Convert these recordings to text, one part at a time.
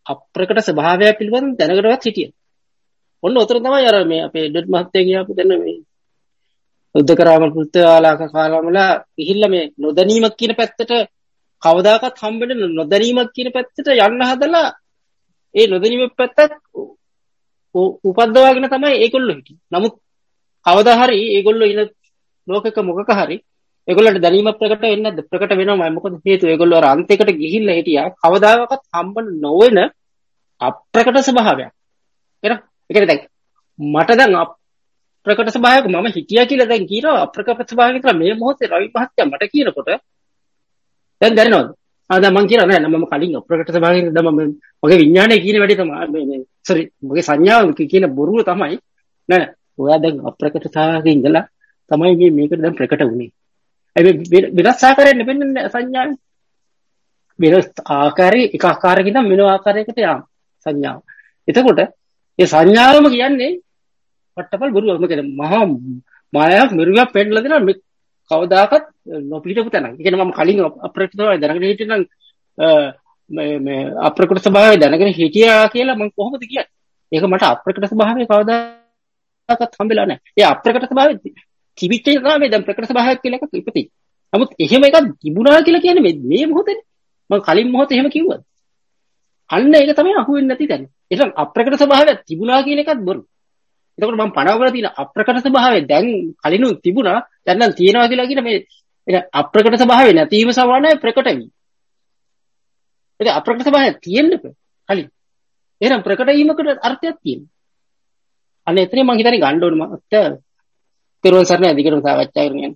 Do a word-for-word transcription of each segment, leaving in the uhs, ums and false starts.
අප්‍රකට ස්වභාවය පිළිබඳ දැනගටවත් හිටියේ. ඔන්න උතර තමයි අර මේ අපේ ඩොට් මහත්තයා කියපු දෙන්න මේ උද්දකරාම පුත්‍රයාලාක කාලවල ගිහිල්ලා මේ නොදැනීමක් කියන පැත්තට කවදාකවත් හම්බෙන්න නොදැනීමක් කියන පැත්තට යන්න හදලා ඒ නොදැනීම පැත්තත් උපද්දවාගෙන තමයි ඒගොල්ලෝ හිටියේ. නමුත් කවදා හරි ඒගොල්ලෝ ඉන ලෝකක මොකක හරි ඒගොල්ලන්ට දැනීම ප්‍රකට වෙන්නේ නැද්ද? ප්‍රකට වෙනවා. මොකද හේතුව ඒගොල්ලෝ අර අන්තයකට ගිහිල්ලා හිටියා. කවදාකවත් හම්බ නොවන අප්‍රකට ස්වභාවයක්. එහෙනම් ඒ කියන්නේ දැන් මට දැන් අප්‍රකට ස්වභාවයක මම හිටියා කියලා දැන් කියනවා අප්‍රකට ස්වභාවය කියලා මේ මොහොතේ රවි මහත්තයා මට කියනකොට දැන් දැනෙනවද? ආ දැන් මම කියනවා නෑ මම කලින් අප්‍රකට ස්වභාවයෙන් දැන් මම මගේ විඥානයේ කියන වැඩේ තමයි මේ මේ සෝරි මගේ සංඥාව කියන බොරුව තමයි නෑ නෑ ඔයා දැන් අප්‍රකට ස්වභාවයෙන් ඉඳලා තමයි මේ මේකට දැන් ප්‍රකට වුනේ. ඒ වෙනස් ආකාරයෙන් නෙවෙන්නේ සංඥාව. වෙනස් ආකාරයේ එක ආකාරයකින් නම් වෙන ආකාරයකට යාම සංඥාව. එතකොට ඒ සංඥාවම කියන්නේ පට්ටපල් බොරුවක්. මොකද මහා මායාවක් මිරුවක් පෙන්නලා දෙනවා මේ කවදාකවත් නොපිටපු තැනක්. ඒ කියන්නේ මම කලින් අප්‍රකට ස්වභාවය දැනගෙන හිටියනම් මේ මේ අප්‍රකට ස්වභාවය දැනගෙන හිටියා කියලා මම කොහොමද කියන්නේ? ඒක මට අප්‍රකට ස්වභාවය කවදාකවත් හම්බෙලා නැහැ. ඒ අප්‍රකට ස්වභාවය තිබිච්ච එක තමයි දැන් ප්‍රකට ස්වභාවයක් කියලා එකක් ඉපති. නමුත් එහෙම එකක් තිබුණා කියලා කියන්නේ මේ මේ මොහොතේ මම කලින් මොහොතේ එහෙම කිව්වද? අන්න ඒක තමයි අහුවෙන්නේ නැති තැන. එහෙනම් අප්‍රකට ස්වභාවයක් තිබුණා කියන එකත් බොරු. එතකොට මම පණවගෙන තියෙන අප්‍රකට ස්වභාවය දැන් කලිනුත් තිබුණා දැන් නම් තියෙනවා කියලා කියන මේ එන අප්‍රකට ස්වභාවය නැතිවීම සමානයි ප්‍රකට වීම. ඒක අප්‍රකට ස්වභාවය තියෙන්නක කලින්. එහෙනම් ප්‍රකට වීමකට අර්ථයක් තියෙනවා. අන්න එතන මම හිතන්නේ ගන්න ඕනේ මම පෙරවන් සරණ අධිකරණ සාකච්ඡා කරගෙන.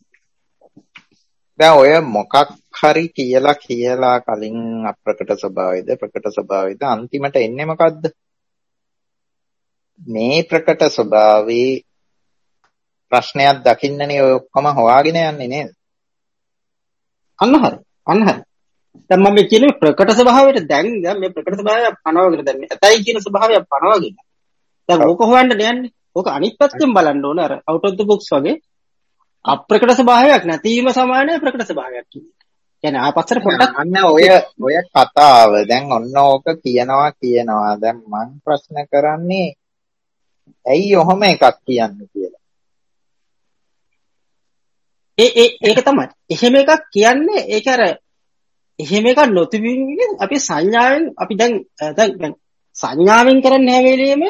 දැන් ඔය මොකක් හරි කියලා කියලා කලින් අප්‍රකට ස්වභාවයද ප්‍රකට ස්වභාවයද අන්තිමට එන්නේ මොකද්ද? මේ ප්‍රකට ස්වභාවයේ ප්‍රශ්නයක් දකින්නනේ ඔය ඔක්කොම හොයාගෙන යන්නේ නේද? අන්න හරි. අන්න හරි. දැන් මම කියන්නේ ප්‍රකට ස්වභාවයට දැන් දැන් මේ ප්‍රකට ස්වභාවය පනවගෙන දැන් ඇතයි කියන ස්වභාවය පනවගෙන. දැන් ඕක හොයන්න දෙන්නේ. ඕක අනිත් පැත්තෙන් බලන්න ඕන අර out of the box වගේ අප්‍රකට ස්වභාවයක් නැතිවීම සමානයි ප්‍රකට ස්වභාවයක් කියන්නේ. يعني ආපස්සට පොඩ්ඩක් අන්න ඔය ඔය කතාව දැන් ඔන්න ඕක කියනවා කියනවා දැන් මම ප්‍රශ්න කරන්නේ ඇයි ඔහොම එකක් කියන්නේ කියලා. ඒ ඒ ඒක තමයි. එහෙම එකක් කියන්නේ ඒක අර එහෙම එකක් නොතිබීමේ අපි සංඥාවෙන් අපි දැන් දැන් සංඥාවෙන් කරන්නේ හැම වෙලෙම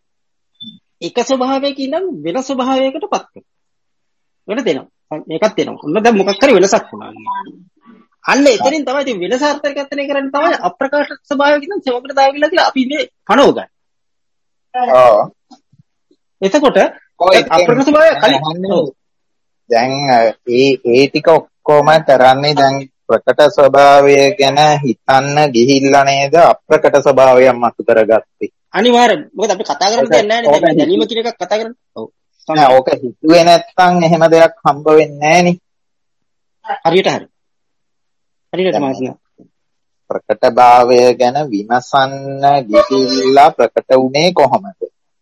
එක ස්වභාවයකින් නම් වෙන ස්වභාවයකටපත් වෙනවා. වෙන දෙනවා. මේකත් දෙනවා. ඔන්න දැන් මොකක් හරි වෙනසක් වුණා. අන්න එතනින් තමයි ඉතින් වෙනස අර්ථකථනය කරන්නේ තමයි අප්‍රකාශ ස්වභාවයකින් නම් සමකට දාගිලා කියලා අපි මේ පණව ගන්න. ඔව්. එතකොට අප්‍රකාශ ස්වභාවය කලින් දැන් ඒ ඒ ටික ඔක්කොම කරන්නේ දැන් ප්‍රකට ස්වභාවය ගැන හිතන්න ගිහිල්ලා නේද අප්‍රකට ස්වභාවයක් මතු කරගත්තේ. අනිවාර්යෙන්. මොකද අපි කතා කරන්නේ දැන් නැහැ නේද? දැනීම කියන එකක් කතා කරන්නේ. ඔව්. නෑ ඕක හිතුවේ නැත්තම් එහෙම දෙයක් හම්බ වෙන්නේ නෑනේ. හරියට හරි. හරියට මාත්‍යා. ප්‍රකට භාවය ගැන විමසන්න ගිහිල්ලා ප්‍රකට වුණේ කොහොමද?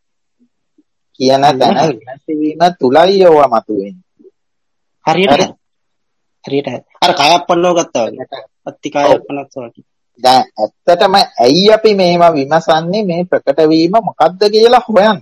කියන තැන විමසීම තුලයි යෝව මතුවෙන්නේ. හරියට හරි. හරියට හරි. අර කයක් පන්නව ගත්තා වගේ. අත්ති කයක් පන්නත් වගේ. දැන් ඇත්තටම ඇයි අපි මේවා විමසන්නේ මේ ප්‍රකට වීම මොකද්ද කියලා හොයන්න.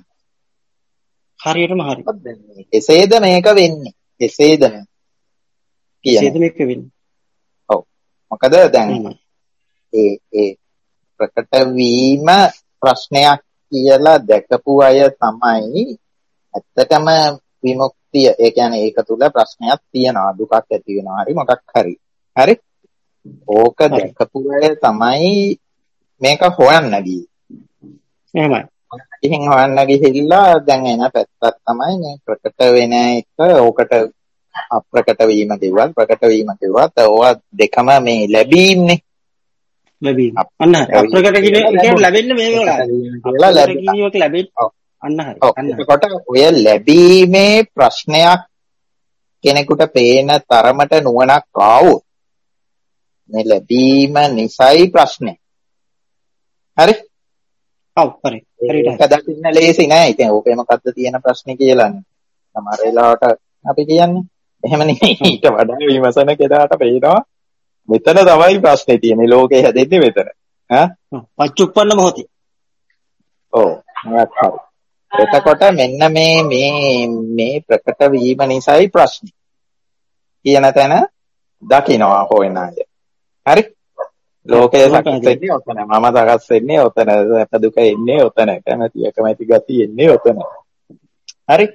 හරියටම හරි. එසේද මේක වෙන්නේ? එසේද මේ? එසේද මේක වෙන්නේ? ඔව්. මොකද දැන් ඒ ඒ ප්‍රකට වීම ප්‍රශ්නයක් කියලා දැකපු අය තමයි ඇත්තටම විමුක්තිය. ඒ කියන්නේ ඒක තුල ප්‍රශ්නයක් තියෙනවා. දුකක් ඇති වෙනවා. හරි මොකක් හරි. හරි? ඕක දැකපු අය තමයි මේක හොයන්න ගියේ. එහෙමයි. ඉතින් හොයන්න ගිහිල්ලා දැන් එන පැත්තක් තමයි මේ ප්‍රකට වෙන එක. ඕකට අප්‍රකට වීම කිව්වත් ප්‍රකට වීම කිව්වත් ඕවා දෙකම මේ ලැබීම්නේ. ලැබීම. අන්න අප්‍රකට කියන එක ලැබෙන්නේ මේ වෙලාවට. ලැබීමක් ලැබෙන්නේ. අන්න හරි. අන්න. එතකොට ඔය ලැබීමේ ප්‍රශ්නයක් කෙනෙකුට පේන තරමට නුවණක් ආවොත් මේ ලැබීම නිසයි ප්‍රශ්නේ. හරි? ඔව් හරි. හරියට. ඒක දකින්න ලේසි නෑ. ඉතින් ඕකේ මොකද්ද තියෙන ප්‍රශ්නේ කියලානේ. සමහර වෙලාවට අපි කියන්නේ එහෙම නෙමෙයි. ඊට වඩා විමසන කෙනාට පේනවා මෙතන තමයි ප්‍රශ්නේ තියෙන්නේ. ලෝකේ හැදෙන්නේ මෙතන. ඈ පච්චුප්පන්න මොහොතේ. ඔව් මේවත් හරි. එතකොට මෙන්න මේ මේ මේ ප්‍රකට වීම නිසායි ප්‍රශ්නේ කියන තැන දකින්නවා හොයන අය. හරි? ලෝකයේ සකස් වෙන්නේ ඔතන. මම සකස් වෙන්නේ ඔතන. අප දුක එන්නේ ඔතන. කැමැති කැමැති ගති එන්නේ ඔතන. හරි?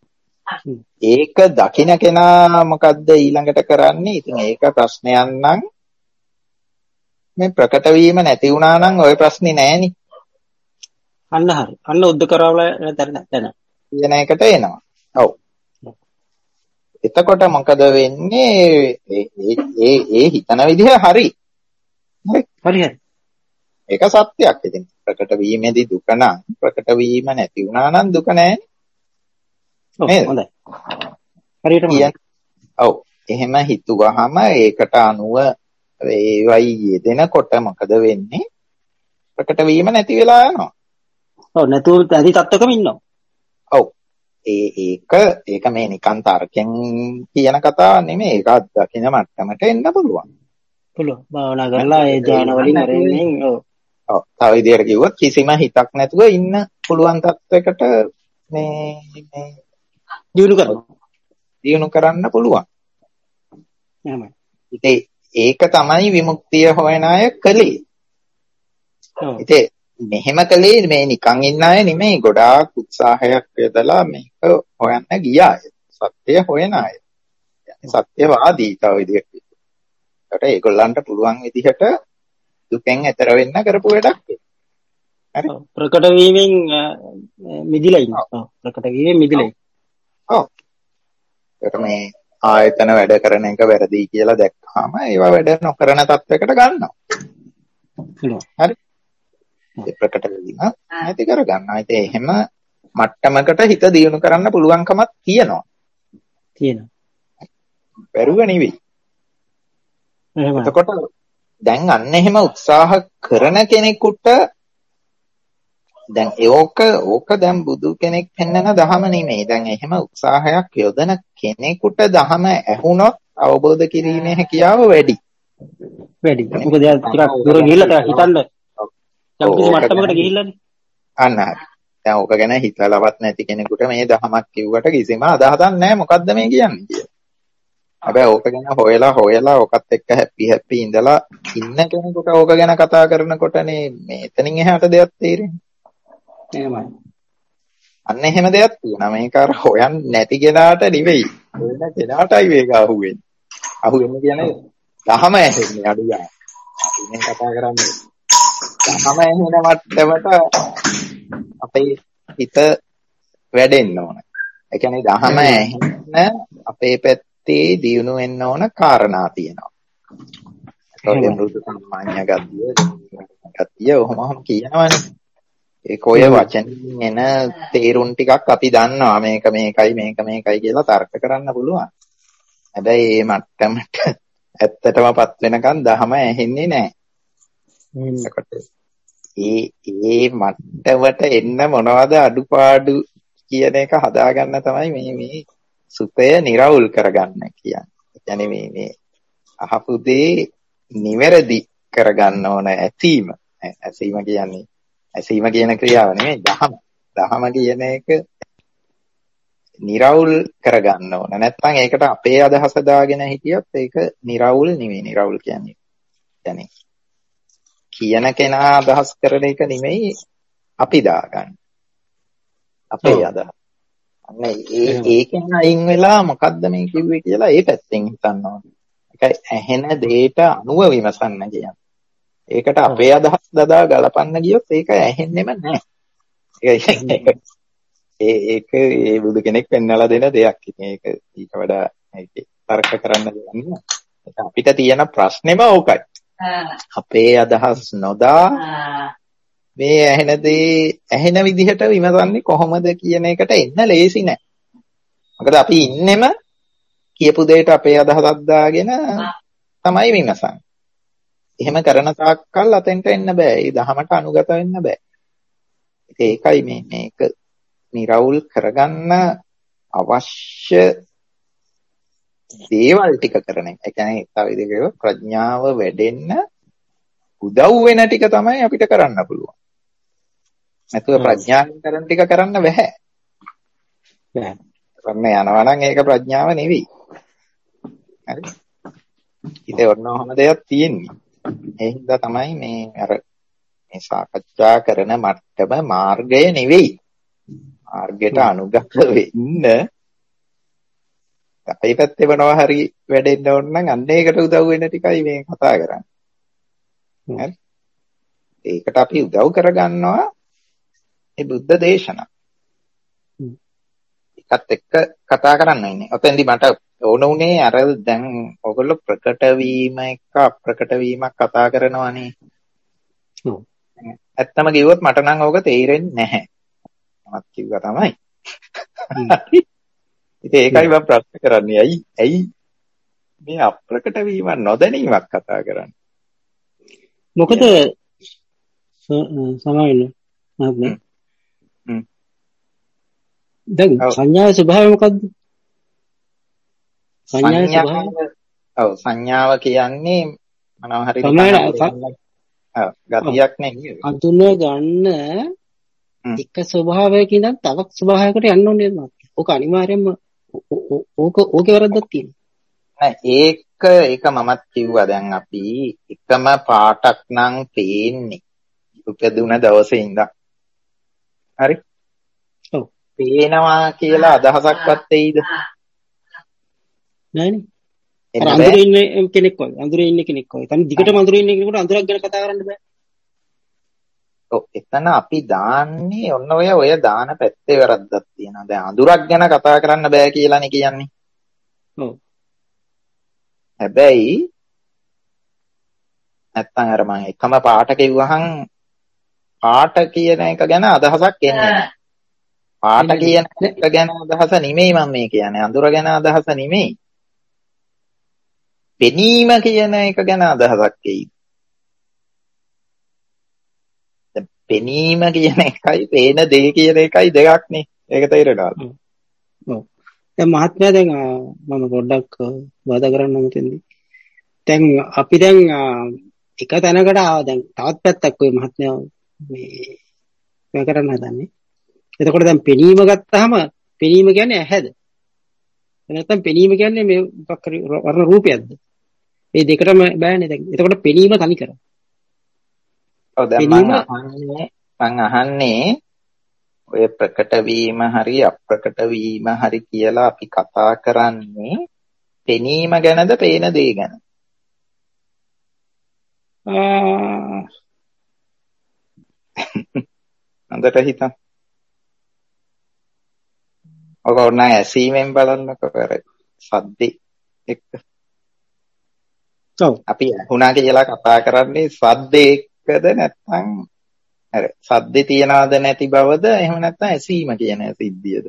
ඒක දකින්න කෙනා මොකද්ද ඊළඟට කරන්නේ? ඉතින් ඒක ප්‍රශ්නයක් නම් මේ ප්‍රකට වීම නැති වුණා නම් ওই ප්‍රශ්නේ නෑනේ. අන්න හරි. අන්න උද්ද කරවල දැන දැන. කියන එකට එනවා. ඔව්. එතකොට මොකද වෙන්නේ? ඒ ඒ ඒ හිතන විදිහ හරි. හරි හරි. ඒක සත්‍යයක්. ඉතින් ප්‍රකට වීමේදී දුක නම් ප්‍රකට වීම නැති වුණා නම් දුක නෑනේ. ඔව් හොඳයි. හරියටම. ඔව්. එහෙම හිතුවහම ඒකට අනුව ඒවයි යෙදෙනකොට මොකද වෙන්නේ? ප්‍රකට වීම නැති වෙලා යනවා. ඔව් නැතුව ඇති තත්ත්වකම ඉන්නවා. ඔව්. ඒ ඒක ඒක මේ නිකන් තර්කෙන් කියන කතාවක් නෙමෙයි. ඒක අත්දකින්න මට්ටමට එන්න පුළුවන්. පුළුවන්. භාවනා කරලා ඒ ඥාන වලින් අරෙන්නේ. ඔව්. ඔව්. තව විදිහට කිව්වොත් කිසිම හිතක් නැතුව ඉන්න පුළුවන් තත්වයකට මේ මේ දිනු කරනවා. දිනු කරන්න පුළුවන්. එහෙමයි. ඉතින් ඒක තමයි විමුක්තිය හොයන අය කලේ. ඔව්. ඉතින් මෙහෙම කලේ මේ නිකන් ඉන්න අය නෙමෙයි. ගොඩාක් උත්සාහයක් යොදලා මේක හොයන්න ගිය අය. සත්‍ය හොයන අය. සත්‍යවාදී තව විදිහට. ඒකට ඒගොල්ලන්ට පුළුවන් විදිහට දුකෙන් එතර වෙන්න කරපු වැඩක්. හරි. ප්‍රකට වීමෙන් මිදිලා ඉන්නවා. ඔව්. ප්‍රකට වීමෙන් මිදිලා ඉන්නවා. ඔව්. ඒකට මේ ආයතන වැඩ කරන එක වැරදි කියලා දැක්කම ඒවා වැඩ නොකරන තත්වයකට ගන්නවා. හරි. ඒ ප්‍රකට වීම නැති කර ගන්නවා. ඉතින් එහෙම මට්ටමකට හිත දියුණු කරන්න පුළුවන්කමක් තියෙනවා. තියෙනවා. බැරුව නෙවෙයි. එහෙමයි. එතකොට දැන් අන්න එහෙම උත්සාහ කරන කෙනෙකුට දැන් ඒක ඕක දැන් බුදු කෙනෙක් පෙන්වන දහම නෙමෙයි. දැන් එහෙම උත්සාහයක් යොදන කෙනෙකුට දහම ඇහුනොත් අවබෝධ කිරීමේ හැකියාව වැඩි. වැඩි. මොකද යා ටිකක් දුර ගිහිල්ලා හිතන්න. යම් කිසි මට්ටමකට ගිහිල්ලානේ. අන්න හරි. දැන් ඕක ගැන හිතලවත් නැති කෙනෙකුට මේ දහමක් කිව්වට කිසිම අදහසක් නැහැ මොකද්ද මේ කියන්නේ කියලා. හැබැයි ඕක ගැන හොයලා හොයලා ඕකත් එක්ක හැපි හැපි ඉඳලා ඉන්න කෙනෙකුට ඕක ගැන කතා කරනකොටනේ මේ එතනින් එහාට දෙයක් තේරෙන්නේ. එහෙමයි. අන්න එහෙම දෙයක් තියෙනවා. මේක අර හොයන්නේ නැති කෙනාට නෙවෙයි. හොයන කෙනාටයි මේක අහුවෙන්නේ. අහුවෙන්නේ කියන්නේ දහම ඇහෙන්නේ අඩු ගන්න. අපි මේ කතා කරන්නේ දහම ඇහෙන මට්ටමට අපේ හිත වැඩෙන්න ඕන. ඒ කියන්නේ දහම ඇහෙන්න අපේ පැත්තේ දියුණු වෙන්න ඕන කාරණා තියෙනවා. ඒකෙන් මෘදු සම්මාන්‍ය ගතිය, ගතිය ඔහොමම කියනවනේ. ඒ කොය වචන එන තේරුම් ටිකක් අපි දන්නවා. මේක මේකයි මේක මේකයි කියලා තර්ක කරන්න පුළුවන්. හැබැයි මේ මට්ටමට ඇත්තටමපත් වෙනකන් දහම ඇහෙන්නේ නැහැ. ඒ ඒ මට්ටමට එන්න මොනවද අඩුපාඩු කියන එක හදාගන්න තමයි මේ මේ සුපය निराවුල් කරගන්න කියන්නේ. ඒ කියන්නේ මේ මේ අහපු දේ නිවැරදි කරගන්න ඕන ඇසීම. ඇසීම කියන්නේ ඇසීම කියන ක්‍රියාව නෙමෙයි දහම. දහම කියන එක निराවුල් කරගන්න ඕන. නැත්නම් ඒකට අපේ අදහස දාගෙන හිටියොත් ඒක निराවුල් නෙමෙයි. निराවුල් කියන්නේ يعني කියන කෙනා අදහස් කරන එක නෙමෙයි අපි දාගන්න. අපේ අදහස. අන්න ඒ ඒකෙන් අයින් වෙලා මොකද්ද මේ කිව්වේ කියලා ඒ පැත්තෙන් හිතන්න ඕනේ. ඒකයි ඇහෙන දෙයට අනුව විමසන්න කියන්නේ. ඒකට අපේ අදහස් දදා ගලපන්න ගියොත් ඒක ඇහෙන්නෙම නැහැ. ඒක ඒ ඒක ඒ බුදු කෙනෙක් පෙන්වලා දෙන දෙයක්. ඉතින් ඒක ඊට වඩා ඒකේ තර්ක කරන්න දෙන්නේ. ඒක අපිට තියෙන ප්‍රශ්නේම ඕකයි. අපේ අදහස් නොදා මේ ඇහෙන දේ ඇහෙන විදිහට විමසන්නේ කොහොමද කියන එකට එන්න ලේසි නෑ. මොකද අපි ඉන්නෙම කියපු දෙයට අපේ අදහසක් දාගෙන තමයි විමසන්නේ. එහෙම කරන තාක්කල් අතෙන්ට එන්න බෑ. ඒ දහමට අනුගත වෙන්න බෑ. ඒකයි මේ මේක निराවුල් කරගන්න අවශ්‍ය දේවල් ටික කරන එක. ඒ කියන්නේ තව විදිහකට ප්‍රඥාව වැඩෙන්න උදව් වෙන ටික තමයි අපිට කරන්න පුළුවන්. නැතුව ප්‍රඥාවෙන් කරන ටික කරන්න බැහැ. බෑ. කරන්න යනවා නම් ඒක ප්‍රඥාව නෙවෙයි. හරි. ඉතින් ඔන්න ඔහම දෙයක් තියෙන්නේ. ඒ හින්දා තමයි මේ අර මේ සාකච්ඡා කරන මට්ටම මාර්ගය නෙවෙයි. මාර්ගයට අනුගත වෙන්න අපේ පැත්තේ මොනවා හරි වැඩෙන්න ඕන නම් අන්න ඒකට උදව් වෙන ටිකයි මේ කතා කරන්නේ. හරි. ඒකට අපි උදව් කරගන්නවා මේ බුද්ධ දේශනා. ඒකත් එක්ක කතා කරන්න ඉන්නේ. ඔතෙන්දි මට ඕන උනේ අර දැන් ඔයගොල්ලෝ ප්‍රකට වීම එක්ක අප්‍රකට වීමක් කතා කරනවානේ. ඔව්. ඇත්තම කිව්වොත් මට නම් ඕක තේරෙන්නේ නැහැ. මමත් කිව්වා තමයි. ඉතින් ඒකයි මම ප්‍රශ්න කරන්නේ. ඇයි ඇයි මේ අප්‍රකට වීම නොදැනීමක් කතා කරන්නේ? මොකද සමාවෙන්න මහත්මයා. හ්ම්. දැන් සංඥාවේ ස්වභාවය මොකද්ද? සංඥාවේ ස්වභාවය. ඔව් සංඥාව කියන්නේ මොනවා හරි ගතියක් නෙවෙයි. අඳුන ගන්න එක ස්වභාවයක ඉඳන් තවත් ස්වභාවයකට යන්න ඕනේ නේද? ඕක අනිවාර්යයෙන්ම ඕක ඕකේ වැරද්දක් තියෙනවා. නෑ ඒක ඒක මමත් කිව්වා දැන් අපි එකම පාටක් නම් පේන්නේ උපදුන දවසේ ඉඳන්. හරි? ඔව්. පේනවා කියලා අදහසක්වත් එයිද? නෑනේ. අර අඳුරේ ඉන්න කෙනෙක් වගේ අඳුරේ ඉන්න කෙනෙක් වගේ. තන දිගටම අඳුරේ ඉන්න කෙනෙකුට අඳුරක් ගැන කතා කරන්න බෑ. ඔව් එතන අපි දාන්නේ ඔන්න ඔය ඔය දාන පැත්තේ වැරද්දක් තියෙනවා. දැන් අඳුරක් ගැන කතා කරන්න බෑ කියලානේ කියන්නේ. ඔව්. හැබැයි නැත්තම් අර මම එකම පාට කිව්වහම පාට කියන එක ගැන අදහසක් එන්නේ නැහැ. පාට කියන එක ගැන අදහස නෙමෙයි මම මේ කියන්නේ. අඳුර ගැන අදහස නෙමෙයි. පෙනීම කියන එක ගැන අදහසක් එයි. දැන් පෙනීම කියන එකයි පේන දේ කියන එකයි දෙකක් නේ. ඒක තේරෙනවද? ඔව්. දැන් මහත්මයා දැන් මම පොඩ්ඩක් වාද කරන්න හිතෙන්නේ. දැන් අපි දැන් එක තැනකට ආවා දැන් තවත් පැත්තක් ඔය මහත්මයා මේ මේ කරන්න හදන්නේ. එතකොට දැන් පෙනීම ගත්තාම පෙනීම කියන්නේ ඇහැද? නැත්නම් පෙනීම කියන්නේ මේ මොකක් හරි වර්ණ රූපයක්ද? මේ දෙකටම බෑනේ දැන්. එතකොට පෙනීම තනි කර. ඔව් දැන් මම අහන්නේ මම අහන්නේ ඔය ප්‍රකට වීම හරි අප්‍රකට වීම හරි කියලා අපි කතා කරන්නේ පෙනීම ගැනද පේන දේ ගැන? ආ හොඳට හිතන්න. ඔක ඕන ඇසීමෙන් බලන්නකො කර සද්දේ එක්ක. ඔව්. අපි ඇහුණා කියලා කතා කරන්නේ සද්දේ එක්කද නැත්නම් අර සද්දේ තියනවද නැති බවද එහෙම නැත්නම් ඇසීම කියන සිද්ධියද?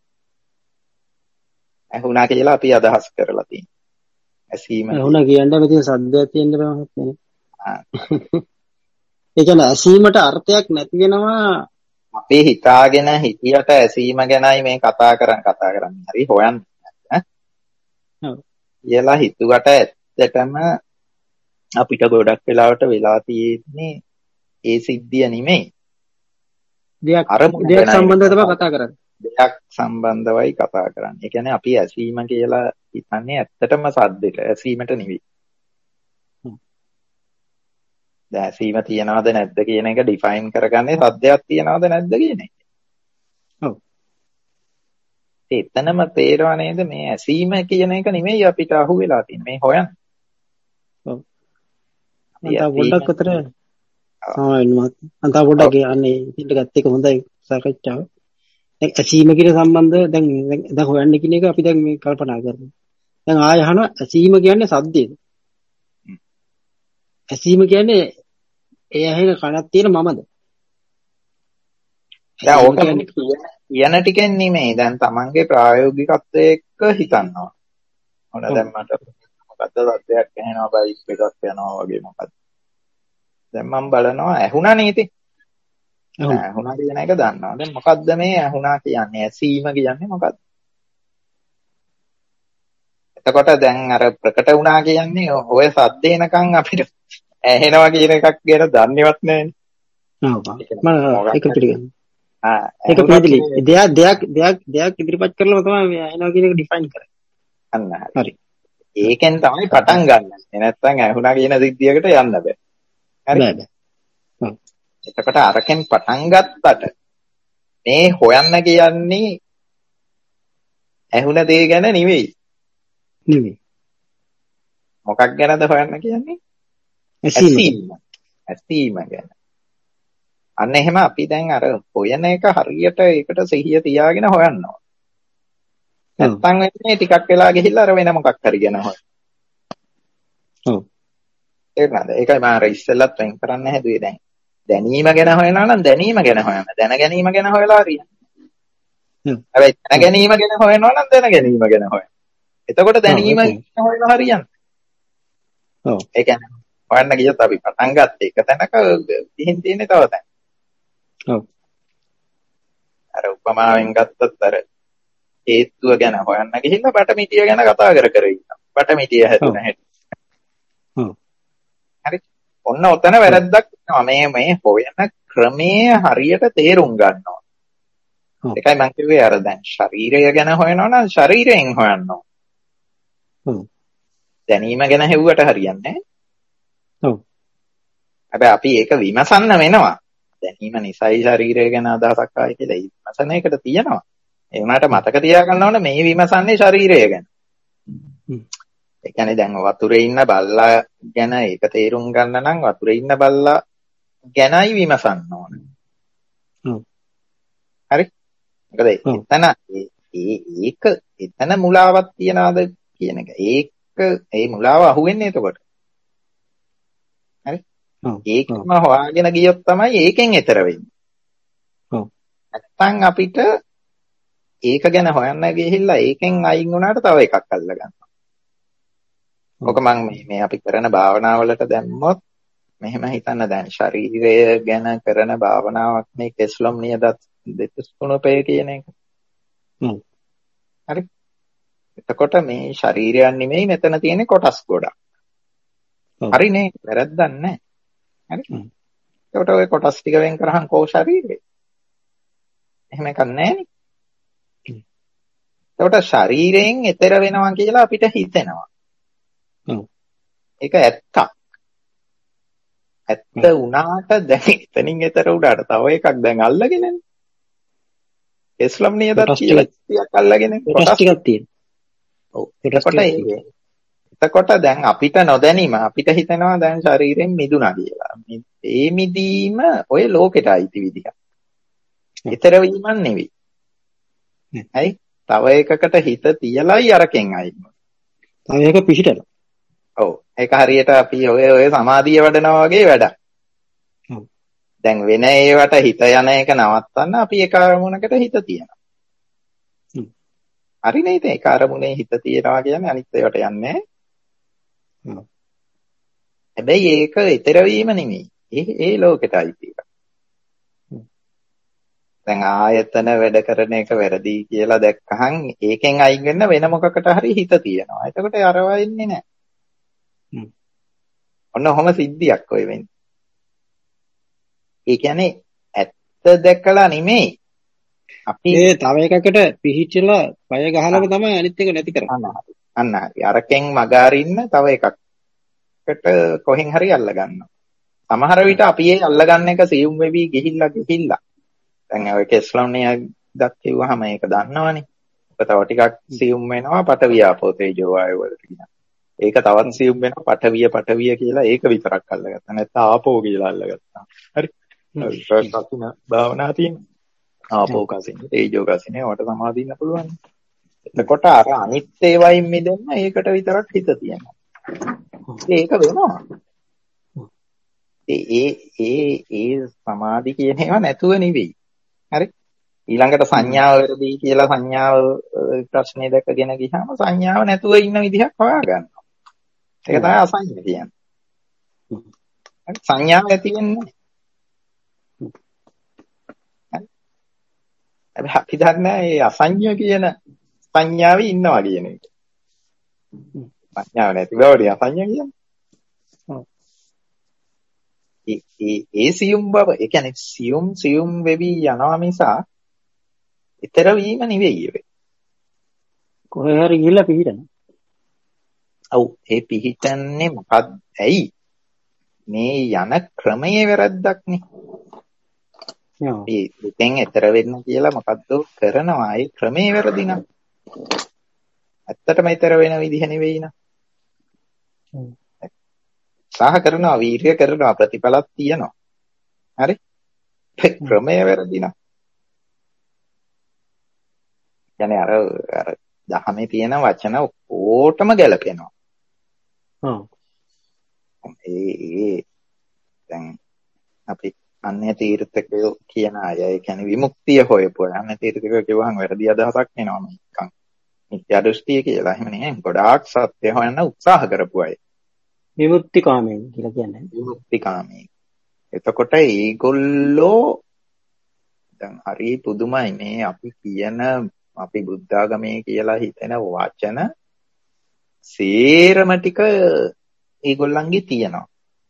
ඇහුණා කියලා අපි අදහස් කරලා තියෙනවා. ඇසීම. ඇහුණා කියන්නේ මෙතන සද්දයක් තියෙන්න බෑ මහත්මයා. ආ. ඒ කියන්නේ ඇසීමට අර්ථයක් නැති වෙනවා. අපි හිතාගෙන හිතියට ඇසීම ගැනයි මේ කතා කරන් කතා කරන්නේ. හරි හොයන්න ඈ. ඔව්. කියලා හිතුවට ඇත්තටම අපිට ගොඩක් වෙලාවට වෙලා තියෙන්නේ ඒ සිද්ධිය නෙමෙයි. දෙයක් දෙයක් සම්බන්ධව තමයි කතා කරන්නේ. දෙයක් සම්බන්ධවයි කතා කරන්නේ. ඒ කියන්නේ අපි ඇසීම කියලා හිතන්නේ ඇත්තටම සද්දෙට ඇසීමට නෙවෙයි. දැන් ඇසීම තියනවද නැද්ද කියන එක ඩිෆයින් කරගන්නේ සද්දයක් තියනවද නැද්ද කියන එක. ඔව්. එතනම තේරෙව නේද මේ ඇසීම කියන එක නෙමෙයි අපිට අහු වෙලා තියෙන්නේ. මේ හොයන්න. ඔව්. අන්ත පොඩ්ඩක් අතර ආයෙත් මත අන්ත පොඩ්ඩක් යන්නේ ඉතින් ගත්ත එක හොඳයි සාකච්ඡාව. දැන් ඇසීම කියන සම්බන්ධව දැන් දැන් හොයන්න කියන එක අපි දැන් මේ කල්පනා කරමු. දැන් ආයෙ අහනවා ඇසීම කියන්නේ සද්දේද? ඇසීම කියන්නේ ඒ ඇහෙන කනක් තියෙන මමද? දැන් ඕක කියන ටිකෙන් නෙමෙයි. දැන් තමන්ගේ ප්‍රායෝගිකත්වයේ එක්ක හිතනවා. මොන දැන් මට මොකද්ද සද්දයක් ඇහෙනවා බයිස් එකක් යනවා වගේ මොකද්ද? දැන් මම බලනවා ඇහුණා නේද? ඇහුණා කියන එක දන්නවා. දැන් මොකද්ද මේ ඇහුණා කියන්නේ? ඇසීම කියන්නේ මොකද්ද? එතකොට දැන් අර ප්‍රකට වුණා කියන්නේ ඔය සද්ද එනකන් අපිට ඇහෙනවා කියන එකක් ගැන දන්නේවත් නැහැ. ඔව් මම ඒක පිළිගන්නවා. ආ ඒක පිළිදෙලි. දෙයක් දෙයක් දෙයක් දෙයක් ඉදිරිපත් කරලා තමයි මේ ඇහෙනවා කියන එක ඩිෆයින් කරන්නේ. අන්න හරි. ඒකෙන් තමයි පටන් ගන්න. නැත්නම් ඇහුණා කියන සිද්ධියකට යන්න බෑ. හරි. බෑ බෑ. ඔව්. එතකොට අරකින් පටන් ගත්තට මේ හොයන්න කියන්නේ ඇහුණ දේ ගැන නෙවෙයි. නෙවෙයි. මොකක් ගැනද හොයන්න කියන්නේ? ඇසීම. ඇසීම ගැන. අන්න එහෙම අපි දැන් අර හොයන එක හරියට ඒකට සිහිය තියාගෙන හොයනවා. නැත්තම් වෙන්නේ ටිකක් වෙලා ගිහිල්ලා අර වෙන මොකක් හරි ගැන හොයන. ඔව්. ඒක නේද? ඒකයි මම අර ඉස්සෙල්ලත් වෙන් කරන්න හැදුවේ දැන්. දැනීම ගැන හොයනවා නම් දැනීම ගැන හොයන්න. දැන ගැනීම ගැන හොයලා හරියන්නේ. හ්ම්. හැබැයි දැන ගැනීම ගැන හොයනවා නම් දැන ගැනීම ගැන හොයන්න. එතකොට දැනීම ගැන හොයලා හරියන්නේ. ඔව්. ඒ කියන්නේ හොයන්න ගියොත් අපි පටන් ගත්ත එක තැනක ගිහින් තියෙන්නේ තව තැනක. ඔව්. අර උපමාවෙන් ගත්තත් අර හේතුව ගැන හොයන්න ගිහිල්ලා බටමිටිය ගැන කතා කර කර ඉන්නවා. බටමිටිය හැදුන හැටි. ඔව්. හරි. ඔන්න ඔතන වැරද්දක් වෙනවා. මේ මේ හොයන ක්‍රමයේ හරියට තේරුම් ගන්නවා. ඒකයි මම කිව්වේ අර දැන් ශරීරය ගැන හොයනවා නම් ශරීරයෙන් හොයන්න ඕන. ඔව්. දැනීම ගැන හෙව්වට හරියන්නේ නැහැ. ඔව්. හැබැයි අපි ඒක විමසන්න වෙනවා. දැනීම නිසයි ශරීරය ගැන අදහසක් ආයි කියලා විමසන එකට තියෙනවා. ඒ වුණාට මතක තියාගන්න ඕනේ මේ විමසන්නේ ශරීරය ගැන. ඒ කියන්නේ දැන් වතුරේ ඉන්න බල්ලා ගැන ඒක තේරුම් ගන්න නම් වතුරේ ඉන්න බල්ලා ගැනයි විමසන්න ඕනේ. ඔව්. හරි? මොකද එතන ඒක එතන මුලාවක් තියනවාද කියන එක. ඒක ඒ මුලාව අහුවෙන්නේ එතකොට. හරි? ඒකම හොයාගෙන ගියොත් තමයි ඒකෙන් එතර වෙන්නේ. ඔව්. නැත්තම් අපිට ඒක ගැන හොයන්න ගිහිල්ලා ඒකෙන් අයින් වුණාට තව එකක් අල්ල ගන්නවා. ඔක මම මේ මේ අපි කරන භාවනාවලට දැම්මොත් මෙහෙම හිතන්න දැන් ශරීරය ගැන කරන භාවනාවක් මේ කෙස්ලොම් නියදත් දෙතිස් කුණපය කියන එක. හ්ම්. හරි. එතකොට මේ ශරීරයන් නෙමෙයි මෙතන තියෙන කොටස් ගොඩක්. හරිනේ වැරද්දක් නැහැ. හරි. එතකොට ඔය කොටස් ටික වෙන් කරහන් කෝ ශරීරේ. එහෙම එකක් නැහැ නේ. එතකොට ශරීරයෙන් එතර වෙනවා කියලා අපිට හිතෙනවා. ඔව්. ඒක ඇත්තක්. ඇත්ත වුණාට දැන් එතනින් එතර උඩට තව එකක් දැන් අල්ලගෙනනේ. ඉස්ලාම් නියදත් කියලා ටිකක් අල්ලගෙන කොටස් ටිකක් තියෙනවා. ඔව්. එතකොට එතකොට දැන් අපිට නොදැනීම අපිට හිතෙනවා දැන් ශරීරයෙන් මිදුණා කියලා. මේ මිදීම ඔය ලෝකෙට අයිති විදිහක්. ඊතර වීමක් නෙවෙයි. හරි? තව එකකට හිත තියලයි අරකින් අයින්. තව එක පිහිටලා. ඔව්. ඒක හරියට අපි ඔය ඔය සමාධිය වඩනවා වගේ වැඩක්. ඔව්. දැන් වෙන ඒවට හිත යන එක නවත්තන්න අපි එක අරමුණකට හිත තියනවා. හ්ම්. හරි නේද? ඒක අරමුණේ හිත තියනවා කියන්නේ අනිත් ඒවාට යන්නේ නැහැ. හ්ම්. හැබැයි ඒක ඊතර වීම නෙමෙයි. ඒ ඒ ලෝකෙට අයිති එක. දැන් ආයතන වැඩ කරන එක වැරදි කියලා දැක්කහන් ඒකෙන් අයින් වෙන්න වෙන මොකකට හරි හිත තියනවා. එතකොට අරව ඉන්නේ නැහැ. හ්ම්. ඔන්න ඔහොම සිද්ධියක් ඔය වෙන්නේ. ඒ කියන්නේ ඇත්ත දැකලා නෙමෙයි. අපි ඒ තව එකකට පිහිචලා පය ගහනම තමයි අනිත් එක නැති කරන්නේ. අන්න හරි. අරකින් මග අරින්න තව එකකට කොහෙන් හරි අල්ල ගන්නවා. සමහර විට අපි ඒ අල්ල ගන්න එක සියුම් වෙවි ගිහිල්ලා ගිහිල්ලා දැන් ඔය කෙස්ලොන්නේ දත් කිව්වහම ඒක දන්නවනේ. ඒක තව ටිකක් සියුම් වෙනවා පඨවි ආපෝ තේජෝ වායෝ වලට කියනවා. ඒක තවත් සියුම් වෙනවා පඨවිය පඨවිය කියලා ඒක විතරක් අල්ලගත්තා. නැත්නම් ආපෝ කියලා අල්ලගත්තා. හරි. ඒක කසින භාවනා තියෙන. ආපෝ කසින තේජෝ කසින ඒවට සමාදින්න පුළුවන්. එතකොට අර අනිත් ඒවායින් මිදෙන්න ඒකට විතරක් හිත තියනවා. ඒක වෙනවා. ඒ ඒ ඒ සමාධි කියන ඒවා නැතුව නෙවෙයි. හරි ඊළඟට සංඥාව වැරදි කියලා සංඥාව ප්‍රශ්නේ දැකගෙන ගියාම සංඥාව නැතුව ඉන්න විදිහක් හොයා ගන්නවා. ඒක තමයි අසංඥා කියන්නේ. හරි සංඥාව ඇති වෙන්නේ. හරි අපි දන්නේ මේ අසංඥා කියන සංඥාවේ ඉන්නවා කියන එක. සංඥාව නැති බවදී අසංඥා කියන්නේ. ඒ සියුම් බව, ඒ කියන්නේ සියුම් සියුම් වෙවි යනවා මිසා ඊතර වීම නෙවෙයි ඒක. කොහේ හරි ගිහිල්ලා පිහිටන. ඔව් ඒ පිහිටන්නේ මොකක්ද? ඇයි? මේ යන ක්‍රමයේ වැරද්දක්නේ. ඔව්. ඒ දෙතෙන් ඊතර වෙන්න කියලා මොකද්ද කරනවා, ඒ ක්‍රමයේ වැරදිනා. ඇත්තටම ඊතර වෙන විදිහ නෙවෙයි නා. සාහ කරනවා, වීර්ය කරනවා, ප්‍රතිඵලක් තියෙනවා. හරි? ක්‍රමය වැරදිනා. කියන්නේ අර අර දහමේ තියෙන වචන ඔක්කොටම ගැලපෙනවා. ඔව්. ඒ ඒ දැන් අපි අන්‍ය තීර්ථකයෝ කියන අය, ඒ කියන්නේ විමුක්තිය හොයපු අය. අන්‍ය තීර්ථකයෝ කියවහම වැරදි අදහසක් එනවා නිකන්. මිත්‍යා දෘෂ්ටිය කියලා. එහෙම නෙමෙයි. ගොඩාක් සත්‍ය හොයන්න උත්සාහ කරපු අය. විමුක්තිකාමී කියලා කියන්නේ. විමුක්තිකාමී. එතකොට ඒගොල්ලෝ දැන් හරි පුදුමයි මේ අපි කියන අපි බුද්ධාගමේ කියලා හිතෙන වචන සේරම ටික ඒගොල්ලන්ගේ තියෙනවා.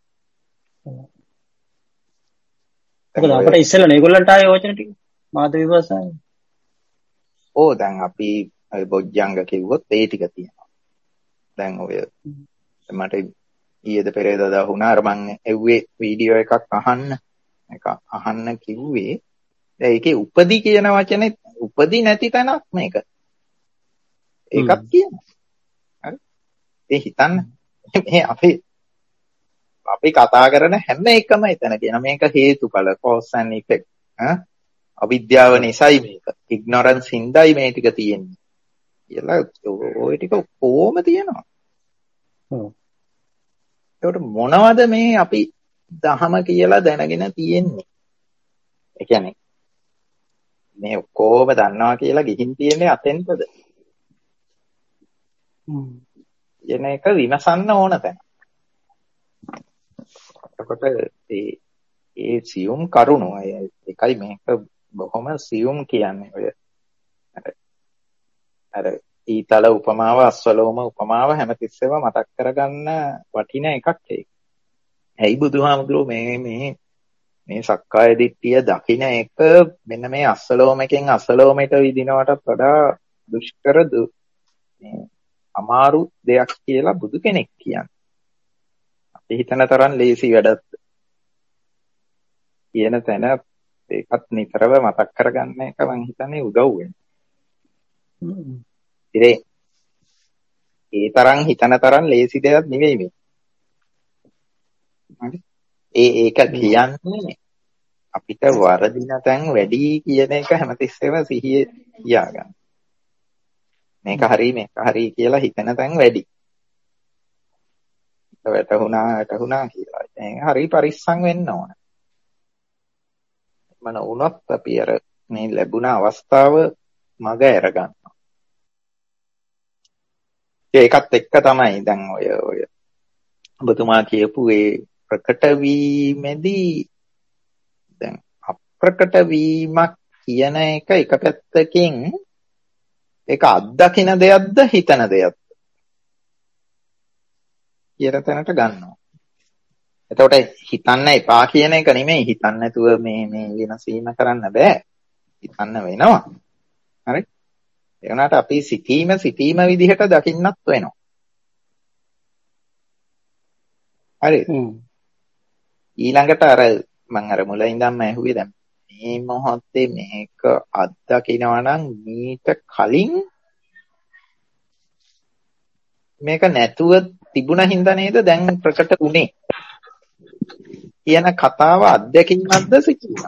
මොකද අපිට ඉස්සෙල්ලා ඒගොල්ලන්ට ආයේ වචන ටික මාත විපස්සනා. ඕ දැන් අපි බොජ්ජංග කිව්වොත් ඒ ටික තියෙනවා. දැන් ඔය මට ඊයේද පෙරේදා වුණා අර මං එව්වේ වීඩියෝ එකක් අහන්න. එක අහන්න කිව්වේ දැන් ඒකේ උපදි කියන වචනේ උපදි නැති තැනක් මේක. ඒකක් කියනවා. හරි? ඒ හිතන්න මේ අපි අපි කතා කරන හැම එකම එතන කියන මේක හේතුඵල cause and effect. ඈ අවිද්‍යාව නිසායි මේක. ignorance හින්දායි මේ ටික තියෙන්නේ. කියලා ওই ටික කොහොම තියෙනවා. ඔව්. ඒකට මොනවද මේ අපි දහම කියලා දැනගෙන තියෙන්නේ? ඒ කියන්නේ මේ ඔක්කොම දන්නවා කියලා ගිහින් තියෙන්නේ අතෙන්ටද? හ්ම්. කියන එක විමසන්න ඕන තැන. එතකොට ඒ ඒ සියුම් කරුණු එකයි මේක බොහොම සියුම් කියන්නේ ඔය අර අර ඊතල උපමාව අස්වලෝම උපමාව හැමතිස්සෙම මතක් කරගන්න වටින එකක් ඒක. ඇයි බුදුහාමුදුරුවෝ මේ මේ මේ සක්කාය දිට්ඨිය දකින්න එක මෙන්න මේ අස්වලෝමකින් අස්වලෝමයට විදිනවටත් වඩා දුෂ්කර මේ අමාරු දෙයක් කියලා බුදු කෙනෙක් කියන්නේ. අපි හිතන තරම් ලේසි වැඩක් කියන තැන ඒකත් නිතරම මතක් කරගන්න එක මම හිතන්නේ උදව් වෙනවා. ඉතින් ඒ තරම් හිතන තරම් ලේසි දෙයක් නෙවෙයි මේ. හරි? ඒ ඒක කියන්නේ අපිට වරදින තැන් වැඩි කියන එක හැමතිස්සෙම සිහියේ තියාගන්න. මේක හරි මේක හරි කියලා හිතන තැන් වැඩි. වැටුණා වැටුණා කියලා. ඒක හරි පරිස්සම් වෙන්න ඕන. මන වුණත් අපි අර මේ ලැබුණ අවස්ථාව මග අරගන්නවා. ඒකත් එක්ක තමයි දැන් ඔය ඔය ඔබතුමා කියපු ඒ ප්‍රකට වීමේදී දැන් අප්‍රකට වීමක් කියන එක එක පැත්තකින් ඒක අත්දකින්න දෙයක්ද හිතන දෙයක්ද කියන තැනට ගන්නවා. එතකොට හිතන්න එපා කියන එක නෙමෙයි, හිතන්න නැතුව මේ මේ වෙනසීම කරන්න බෑ. හිතන්න වෙනවා. හරි? ඒ වුණාට අපි සිතීම සිතීම විදිහට දකින්නත් වෙනවා. හරි. ඊළඟට අර මම අර මුල ඉඳන්ම ඇහුවේ දැන් මේ මොහොතේ මේක අත්දකිනවා නම් මීට කලින් මේක නැතුව තිබුණ හින්දා නේද දැන් ප්‍රකට වුනේ කියන කතාව අත්දැකීමක්ද සිතීමක්ද?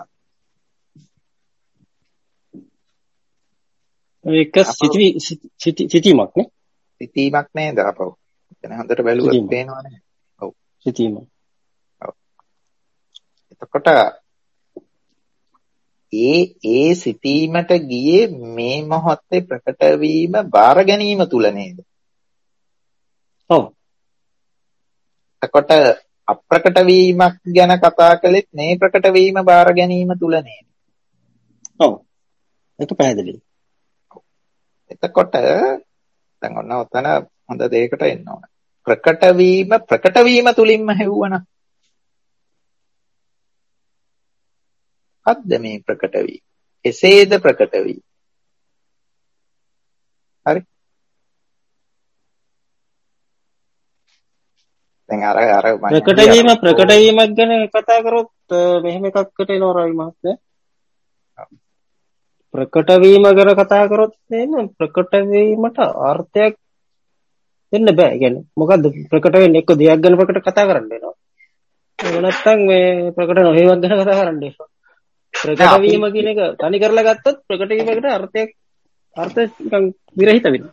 ඒක සිතීමක් නේ? සිතීමක් නේද අපව. එතන හොඳට බැලුවොත් පේනවනේ. ඔව්. සිතීම. ඔව්. එතකොට ඒ ඒ සිතීමට ගියේ මේ මොහොතේ ප්‍රකට වීම බාර ගැනීම තුල නේද? ඔව්. එතකොට අප්‍රකට වීමක් ගැන කතා කළෙත් මේ ප්‍රකට වීම බාර ගැනීම තුල නේද? ඔව්. ඒක පැහැදිලියි. එතකොට දැන් ඔන්න ඔතන හොඳ දෙයකට එන්න ඕන. ප්‍රකට වීම ප්‍රකට වීම තුලින්ම හෙව්වනම් මොකද්ද මේ ප්‍රකට වීම? එසේද ප්‍රකට වීම? හරි. දැන් අර අර ප්‍රකට වීම ප්‍රකට වීමක් ගැන කතා කරොත් මෙහෙම එකකට එනවා රවි මහත්තයා. ප්‍රකට වීම ගැන කතා කරොත් එන්නේ ප්‍රකට වීමට අර්ථයක් දෙන්න බෑ. කියන්නේ මොකද්ද ප්‍රකට වෙන්නේ? එක්ක දෙයක් ගැන ප්‍රකට කතා කරන්න වෙනවා. ඒක නැත්තම් මේ ප්‍රකට නොවීමක් ගැන කතා කරන්න වෙනවා. ප්‍රකට වීම කියන එක තනි කරලා ගත්තොත් ප්‍රකට වීමකට අර්ථයක් අර්ථ නිකන් විරහිත වෙනවා.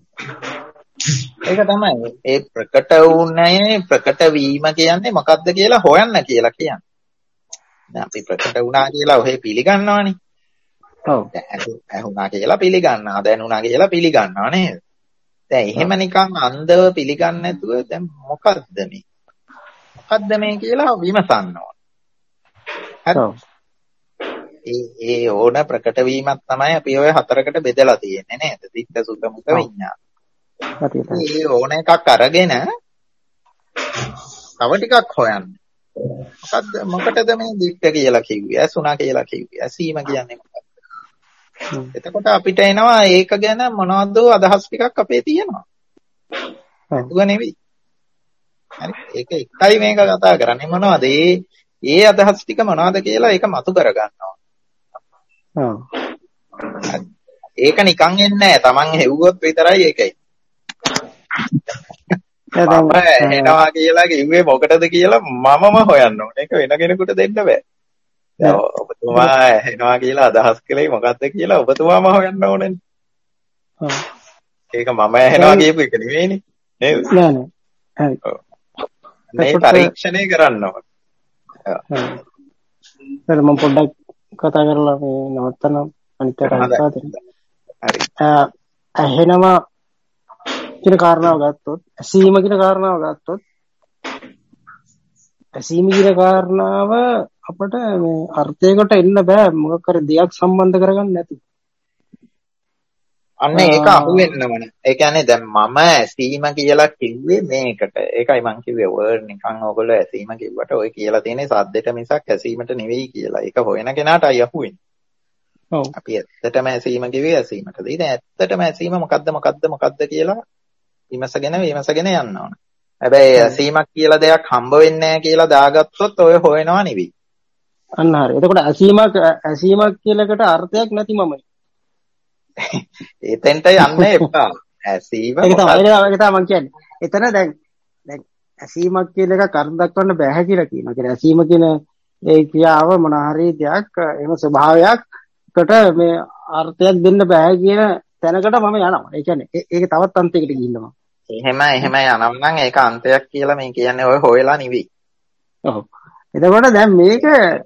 ඒක තමයි. ඒ ප්‍රකට වුණේ ප්‍රකට වීම කියන්නේ මොකද්ද කියලා හොයන්න කියලා කියන්නේ. දැන් අපි ප්‍රකට වුණා කියලා ඔහෙ පිළිගන්නවානේ. ඔව්. ඇහුණා කියලා පිළිගන්නවා. දැනුණා කියලා පිළිගන්නවා නේද? දැන් එහෙම නිකන් අන්ධව පිළිගන්නේ නැතුව දැන් මොකද්ද මේ? මොකද්ද මේ කියලා විමසන්න ඕන. හරි. ඒ ඒ ඕන ප්‍රකට වීමක් තමයි අපි ඔය හතරකට බෙදලා තියෙන්නේ නේද? දිට්ඨ සුඛ මුඛ විඥාන. ඒ ඕන එකක් අරගෙන තව ටිකක් හොයන්න. මොකද්ද මොකටද මේ දිට්ඨ කියලා කිව්වේ? ඇසුණා කියලා කිව්වේ. ඇසීම කියන්නේ මොකක්ද? එතකොට අපිට එනවා ඒක ගැන මොනවද අදහස් ටිකක් අපේ තියෙනවා. ඒක නෙවෙයි. හරි. ඒක එකයි මේක කතා කරන්නේ මොනවද? ඒ ඒ අදහස් ටික මොනවද කියලා ඒක මතු කර ගන්නවා. ඔව්. ඒක නිකන් එන්නේ නැහැ. Taman හෙව්වොත් විතරයි ඒකයි. මම එනවා කියලා කිව්වේ මොකටද කියලා මමම හොයන්න ඕනේ. ඒක වෙන කෙනෙකුට දෙන්න බෑ. දැන් ඔබතුමා එනවා කියලා අදහස් කළේ මොකද්ද කියලා ඔබතුමාම හොයන්න ඕනේ. ඔව්. ඒක මම එනවා කියපු එක නෙවෙයිනේ. නේද? නෑ නෑ. හරි. ඔව්. මේ පරීක්ෂණය කරන්න ඕනේ. ඔව්. හරි මම පොඩ්ඩක් කතා කරලා මේ නවත්තන අනිත් පැයට හරි. ඇහෙනවා කියන කාරණාව ගත්තොත් ඇසීම කියන කාරණාව ගත්තොත් ඇසීම කියන කාරණාව අපිට මේ අර්ථයකට එන්න බෑ මොකක් හරි දෙයක් සම්බන්ධ කරගන්න නැති. අන්න ඒක අහුවෙන්න ඕන. ඒ කියන්නේ දැන් මම ඇසීම කියලා කිව්වේ මේකට. ඒකයි මං කිව්වේ වර්ඩ් නිකන් ඔයගොල්ලෝ ඇසීම කිව්වට ඔය කියලා තියෙන්නේ සද්දෙට මිසක් ඇසීමට නෙවෙයි කියලා. ඒක හොයන කෙනාටයි අහුවෙන්නේ. ඔව්. අපි ඇත්තටම ඇසීම කිව්වේ ඇසීමටද? ඉතින් ඇත්තටම ඇසීම මොකද්ද මොකද්ද මොකද්ද කියලා විමසගෙන විමසගෙන යන්න ඕන. හැබැයි ඇසීමක් කියලා දෙයක් හම්බ වෙන්නේ නැහැ කියලා දාගත්තොත් ඔය හොයනවා නෙවෙයි. අන්න හරි. එතකොට ඇසීමක් ඇසීමක් කියලාකට අර්ථයක් නැති මමයි. එතෙන්ට යන්න එපා. ඇසීම ඒක තමයි ඒක තමයි මම කියන්නේ. එතන දැන් දැන් ඇසීමක් කියන එකක් අර්ථ දක්වන්න බෑ කියලා කියනවා. ඒ කියන්නේ ඇසීම කියන ඒ ක්‍රියාව මොන හරි දෙයක් එහෙම ස්වභාවයක්කට මේ අර්ථයක් දෙන්න බෑ කියන තැනකට මම යනවා. ඒ කියන්නේ ඒක තවත් අන්තයකට ගිහින්නවා. එහෙම එහෙම යනවා නම් ඒක අන්තයක් කියලා මේ කියන්නේ ඔය හොයලා නෙවෙයි. ඔව්. එතකොට දැන් මේක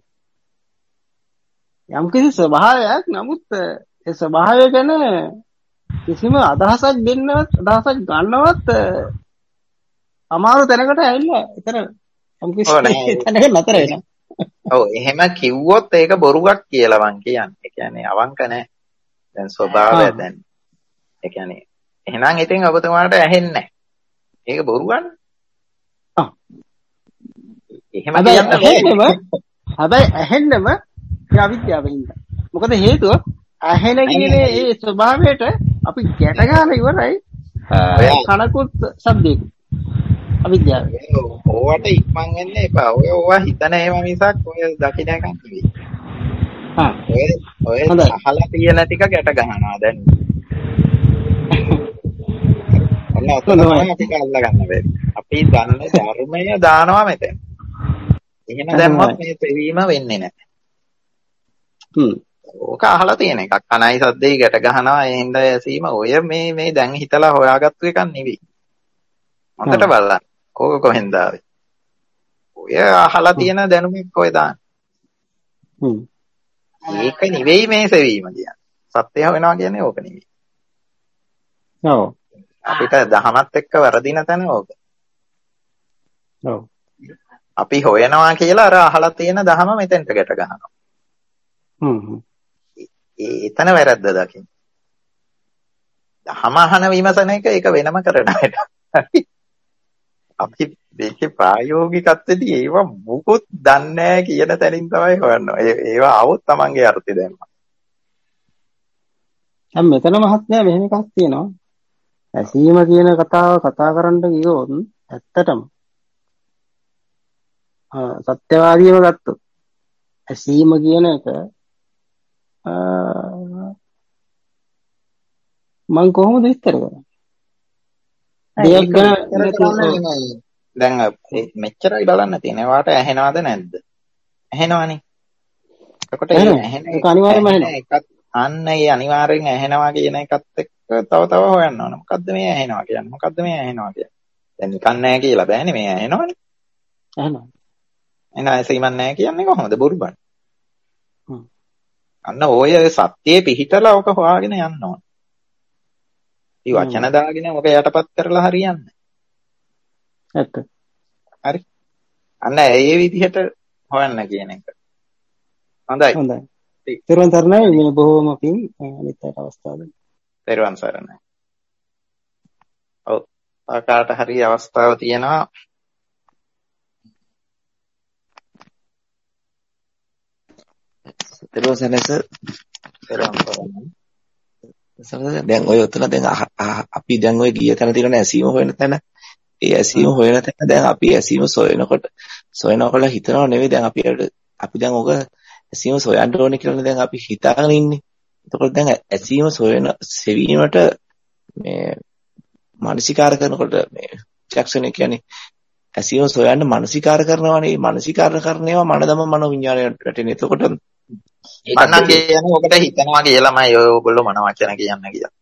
යම් කිසි ස්වභාවයක් නමුත් ඒ ස්වභාවය ගැන කිසිම අදහසක් දෙන්නවත් අදහසක් ගන්නවත් අමාරු තැනකට ඇවිල්ලා එතන යම් කිසි තැනක නතර වෙනවා. ඔව් එහෙම කිව්වොත් ඒක බොරුවක් කියලා මං කියන්නේ. ඒ කියන්නේ අවංක නැහැ. දැන් ස්වභාවය දැන් ඒ කියන්නේ එහෙනම් ඉතින් ඔබතුමාට ඇහෙන්නේ නැහැ. ඒක බොරුවන්නේ. ආ. එහෙම කියන්න හැබැයි ඇහෙන්නම අවිද්‍යාවෙන් ඉන්න. මොකද හේතුව ඇහෙන කියන ඒ ස්වභාවයට අපි ගැට ගන්න ඉවරයි. කනකුත් සද්දේක. අවිද්‍යාව. ඕවට ඉක්මන් වෙන්න එපා. ඔය ඕවා හිතන ඒවා මිසක් ඔය දකින්න එකක් නෙවෙයි. හා. ඔය ඔය අහලා තියෙන ටික ගැට ගන්නවා දැන්. ඔන්න ඔතනම අපි අල්ලා ගන්න බැරි. අපි දන්නේ ධර්මය දානවා මෙතන. එහෙම දැම්මොත් මේ පෙවීම වෙන්නේ නැහැ. හ්ම්. ඕක අහලා තියෙන එකක්. කනයි සද්දේ ගැට ගන්නවා ඒ හින්දා ඇසීම ඔය මේ මේ දැන් හිතලා හොයාගත්තු එකක් නෙවෙයි. හොඳට බලන්න. ඕක කොහෙන්ද ආවේ? ඔය අහලා තියෙන දැනුමක් ඔය දාන්න. හ්ම්. ඒක නෙවෙයි මේ සෙවීම කියන්නේ. සත්‍ය හොයනවා කියන්නේ ඕක නෙවෙයි. ඔව්. අපිට දහමත් එක්ක වරදින තැන ඕක. ඔව්. අපි හොයනවා කියලා අර අහලා තියෙන දහම මෙතෙන්ට ගැට ගන්නවා. හ්ම් හ්ම්. ඒ එතන වැරද්ද දකින්න. දහම අහන විමසන එක ඒක වෙනම කරන වැඩක්. අපි මේකේ ප්‍රායෝගිකත්වයේදී ඒවා මොකොත් දන්නේ නැහැ කියන තැනින් තමයි හොයන්නේ. ඒවා આવොත් Tamanගේ අර්ථය දැම්මා. දැන් මෙතන මහත්මයා මෙහෙම එකක් තියෙනවා. ඇසීම කියන කතාව කතා කරන්න ගියොත් ඇත්තටම සත්‍යවාදීව ගත්තොත් ඇසීම කියන එක මම කොහොමද විස්තර කරන්නේ? දෙයක් ගැන දැන් මෙච්චරයි බලන්න තියෙන්නේ. වාට ඇහෙනවද නැද්ද? ඇහෙනවනේ. එතකොට ඇහෙන එක අනිවාර්යයෙන්ම ඇහෙනවා. අන්න ඒ අනිවාර්යෙන් ඇහෙනවා කියන එකත් එක්ක තව තව හොයන්න ඕන. මොකද්ද මේ ඇහෙනවා කියන්නේ? මොකද්ද මේ ඇහෙනවා කියන්නේ? දැන් නිකන් නැහැ කියලා බෑනේ මේ ඇහෙනවනේ. ඇහෙනවා. එන ඇසීමක් නැහැ කියන්නේ කොහොමද? බොරුබන්. හ්ම්. අන්න ඔය සත්‍යයේ පිහිටලා ඔක හොයාගෙන යන්න ඕන. මේ වචන දාගෙන ඔක යටපත් කරලා හරියන්නේ. ඇත්ත. හරි. අන්න ඒ විදිහට හොයන්න කියන එක. හොඳයි. හොඳයි. තෙරුවන් සරණයි. මේ බොහෝම පිං අනිත් අයට අවස්ථාව දෙන්න. තෙරුවන් සරණයි. ඔව්. ආකාරයට හරි අවස්ථාව තියෙනවා. තෙරුවන් සරණයි සර්. තෙරුවන් සරණයි. සර් දැන් ඔය උතන දැන් අපි දැන් ඔය ගිය තැන තියෙන ඇසීම හොයන තැන ඒ ඇසීම හොයන තැන දැන් අපි ඇසීම සොයනකොට සොයනකොට හිතනව නෙවෙයි දැන් අපි අපි දැන් ඔක ඇසීම සොයන්න ඕනේ කියලානේ දැන් අපි හිතාගෙන ඉන්නේ. එතකොට දැන් ඇසීම සොයන සෙවීමට මේ මානසිකාර කරනකොට මේ චක්ෂණය කියන්නේ ඇසීම සොයන්න මානසිකාර කරනවානේ. මානසිකාර කරනේවා මනදම මනෝ විඥාණයට වැටෙන. එතකොට අන්න කියන්නේ ඔකට හිතනවා කියලාමයි ඔයගොල්ලෝ මන වචන කියන්නේ කියලා.